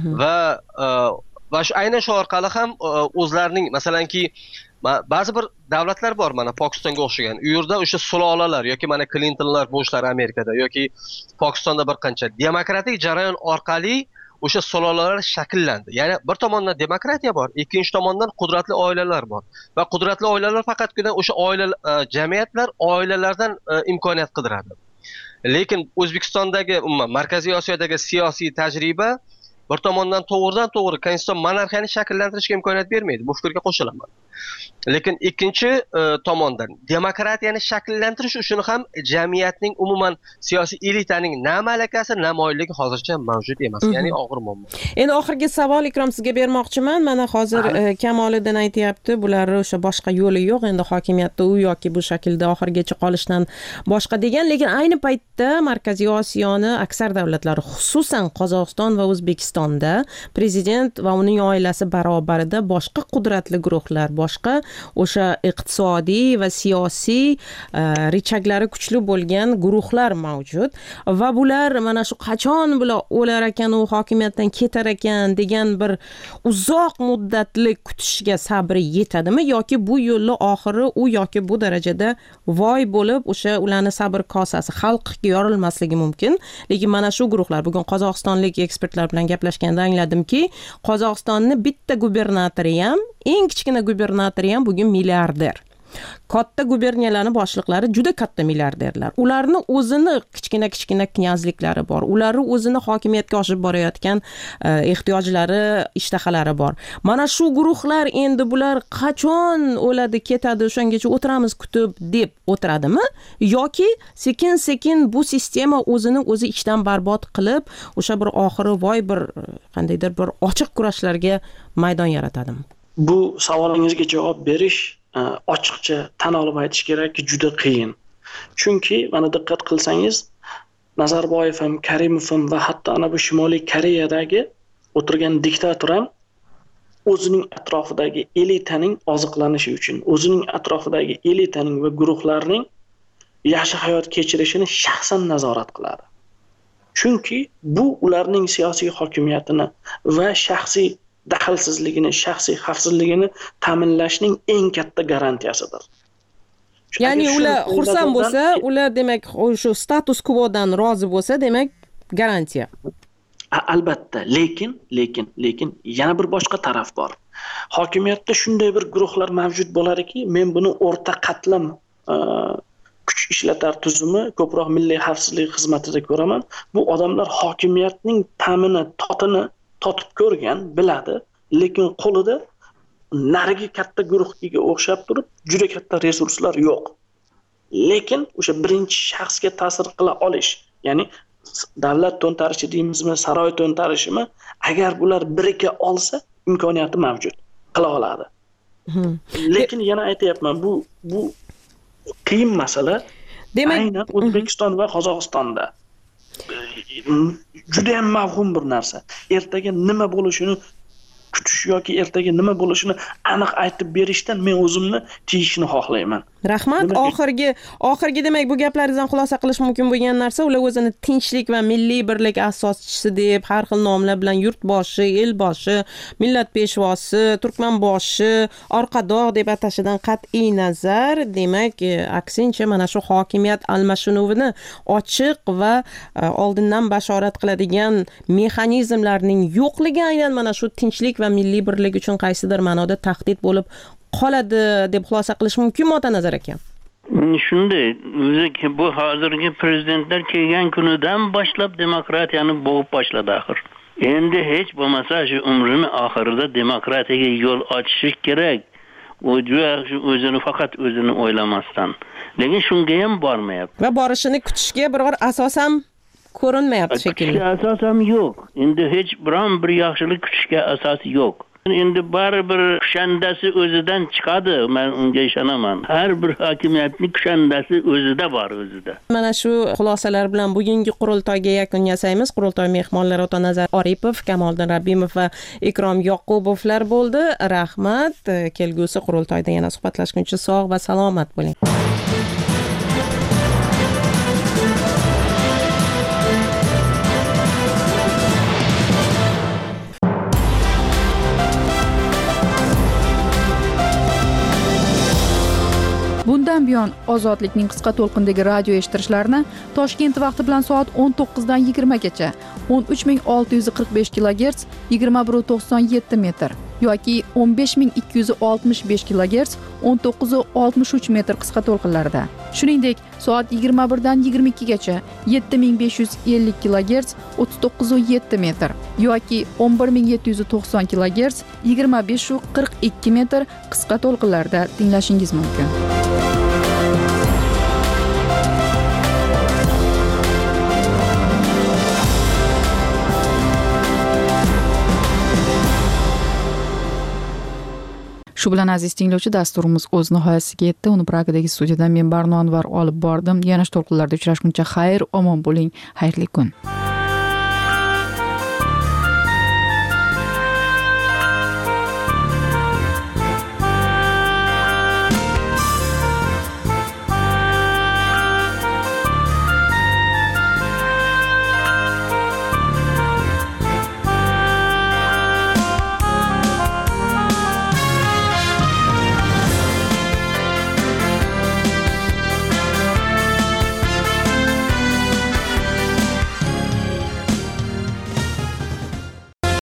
Va shu aynan shu orqali ham o'zlarining, masalanki, ba'zi bir davlatlar bor, mana Pokistonga o'xshagan. U yerda o'sha sulolalar yoki mana Clintonlar, Bushlar Amerikada yoki Pokistonda bir qancha demokratik jarayon orqali o'sha sulolalar shakllandi. Ya'ni bir tomondan demokratiya bor, ikkinchi tomondan qudratli oilalar bor. Va qudratli oilalar faqatgina o'sha jamiyatlar oilalardan imkoniyat qidiradi. Lekin O'zbekistondagi, umuman Markaziy Osiyodagi siyosiy tajriba bir tomondan to'g'ri konstitutsion monarxiyani shakllantirishga imkoniyat bermaydi. Bu fikrga qo'shilaman. Lekin ikkinchi tomondan demokratiyani shakllantirish uchun ham jamiyatning umuman siyosiy elitaning na malakasi, na moyilligi hozircha mavjud emas. Ya'ni og'ir muammo. Endi oxirgi savol Ikrom sizga bermoqchiman. Mana hozir Kamoliddin aytayapti, bular o'sha boshqa yo'li yo'q, endi hokimiyatda u yoki bu shaklda oxirgacha qolishdan boshqa degan, lekin ayni paytda Markaziy Osiyoni aksar davlatlari, xususan Qozog'iston va O'zbekistonda prezident va uning oilasi barobarida boshqa qudratli guruhlar, boshqa o'sha iqtisodiy va siyosiy richaklari kuchli bo'lgan guruhlar mavjud va bular mana shu qachon bular o'lar ekan, u hokimiyatdan ketar ekan degan bir uzoq muddatli kutishga sabri yetadimi yoki bu yo'lni oxiri u yoki bu darajada voy bo'lib o'sha ularning sabr kosasi xalqqa yorilmasligi mumkin. Lekin mana shu guruhlar, bugun qozog'istonlik ekspertlar bilan gaplashganda angladimki, Qozog'istonni bitta gubernatori ham, eng kichkina gubernatori ham bugun milliarder. Katta guberniyalarning boshliqlari juda katta milliarderlar. Ularni o'zini kichkina knyazliklari bor. Ularning o'zini hokimiyatga oshib borayotgan ehtiyojlari, ishtahalari bor. Mana shu guruhlar endi bular qachon o'ladi, ketadi, o'shangacha o'tiramiz kutib deb o'tiradimi? Yoki sekin-sekin bu sistema o'zini o'zi ichdan barbod qilib, o'sha bir oxiri voy bir qandaydir bir ochiq kurashlarga maydon yaratadimi? Bu savolingizga javob berish ochiqcha tan olib aytish kerakki juda qiyin. Chunki mana diqqat qilsangiz, Nazarboyev ham, Karimov ham va hatto ana bu Shimoliy Koreyadagi o'tirgan diktator ham o'zining atrofidagi elitaning oziqlanishi uchun, o'zining atrofidagi elitaning va guruhlarning yaxshi hayot kechirishini shaxsan nazorat qiladi. Chunki bu ularning siyosiy hokimiyatini va shaxsiy daxlsizligini, shaxsiy xavfsizligini ta'minlashning eng katta garantiyasidir. Ya'ni ular xursand bo'lsa, ular demak shu status quodan rozi bo'lsa, demak garantiya. Albatta, lekin yana bir boshqa taraf bor. Hokimiyatda shunday bir guruhlar mavjud bo'larki, men buni o'rta qatlam kuch ishlatar tuzumi, ko'proq milliy xavfsizlik xizmatida ko'raman. Bu odamlar hokimiyatning ta'mini, totib ko'rgan, biladi, lekin qo'lida narigi katta guruhga o'xshab turib, juda katta resurslar yo'q. Lekin o'sha birinchi shaxsga ta'sir qila olish, ya'ni davlat to'ntarishi deymizmi, saroy to'ntarishimi, agar bular birika olsa, imkoniyati mavjud, qila oladi. Lekin yana aytayapman, bu qiyin masala. Demak, aynan O'zbekiston va Qozog'istonda juda ham mavhum bir narsa. Ertaga nima bo'lishini kutish yoki ertaga nima bo'lishini aniq aytib berishdan men o'zimni tiyishni xohlayman. Rahmat. Oxirgi demak bu gaplaringizdan xulosa qilish mumkin bo'lgan narsa, ular o'zini tinchlik va milliy birlik asoschisi deb har xil nomlar bilan yurtboshi, elboshi, millat peshvosi, turkmanboshi, orqadoq deb atashidan qat'iy nazar, demak aksincha mana shu hokimiyat almashinuvini ochiq va oldindan bashorat qiladigan mexanizmlarning yo'qligi aynan mana shu tinchlik va milliy birlik uchun qaysidir ma'noda tahdid bo'lib qoladi deb xulosa qilish mumkinmi, Otanazar aka? Shunday, o'zi bu hozirgi prezidentlar kelgan kunidan boshlab demokratiyani bo'g'ib boshladi axir. Endi hech bo'lmasa shu umrini oxirida demokratiyaga yo'l ochishi kerak. O'zini faqat o'zini o'ylamasdan. Lekin shunga ham bormayapti. Va borishini kutishga biror asos ham ko'rinmayapti shekilli. Asos ham yo'q. Endi hech biron bir yaxshilik kutishga asos yo'q. Endi baribir kushandasi o'zidan chiqadi, men unga ishonaman. Har bir hokimiyatning kushandasi o'zida bor, o'zida. Mana shu xulosalar bilan bugungi qurultoyga yakun yasaymiz. Qurultoy mehmonlari Otanazar Oripov, Kamoliddin Rabbimov va Ikrom Yoqubovlar bo'ldi. Rahmat. Kelgusi qurultoyda yana suhbatlashguncha sog' va salomat bo'ling. Bundan buyon Ozodlikning qisqa to'lqindagi radio eshittirishlarini Toshkent vaqti bilan soat 19 dan 20 gacha 13645 kHz 2197 metr yoki 15265 kHz 1963 metr qisqa to'lqinlarda. Shuningdek, soat 21 dan 22 gacha 7550 kHz 39.7 metr yoki 11790 kHz 25.42 metr qisqa to'lqinlarda tinglashingiz mumkin. Shu bilan aziz tinglovchi, dasturimiz o'z nihoyasiga yetdi. Uni Pragadagi studiyadan men Barno Anvar olib bordim. Yana to'lqinlarda uchrashguncha xayr, omon bo'ling, xayrli kun.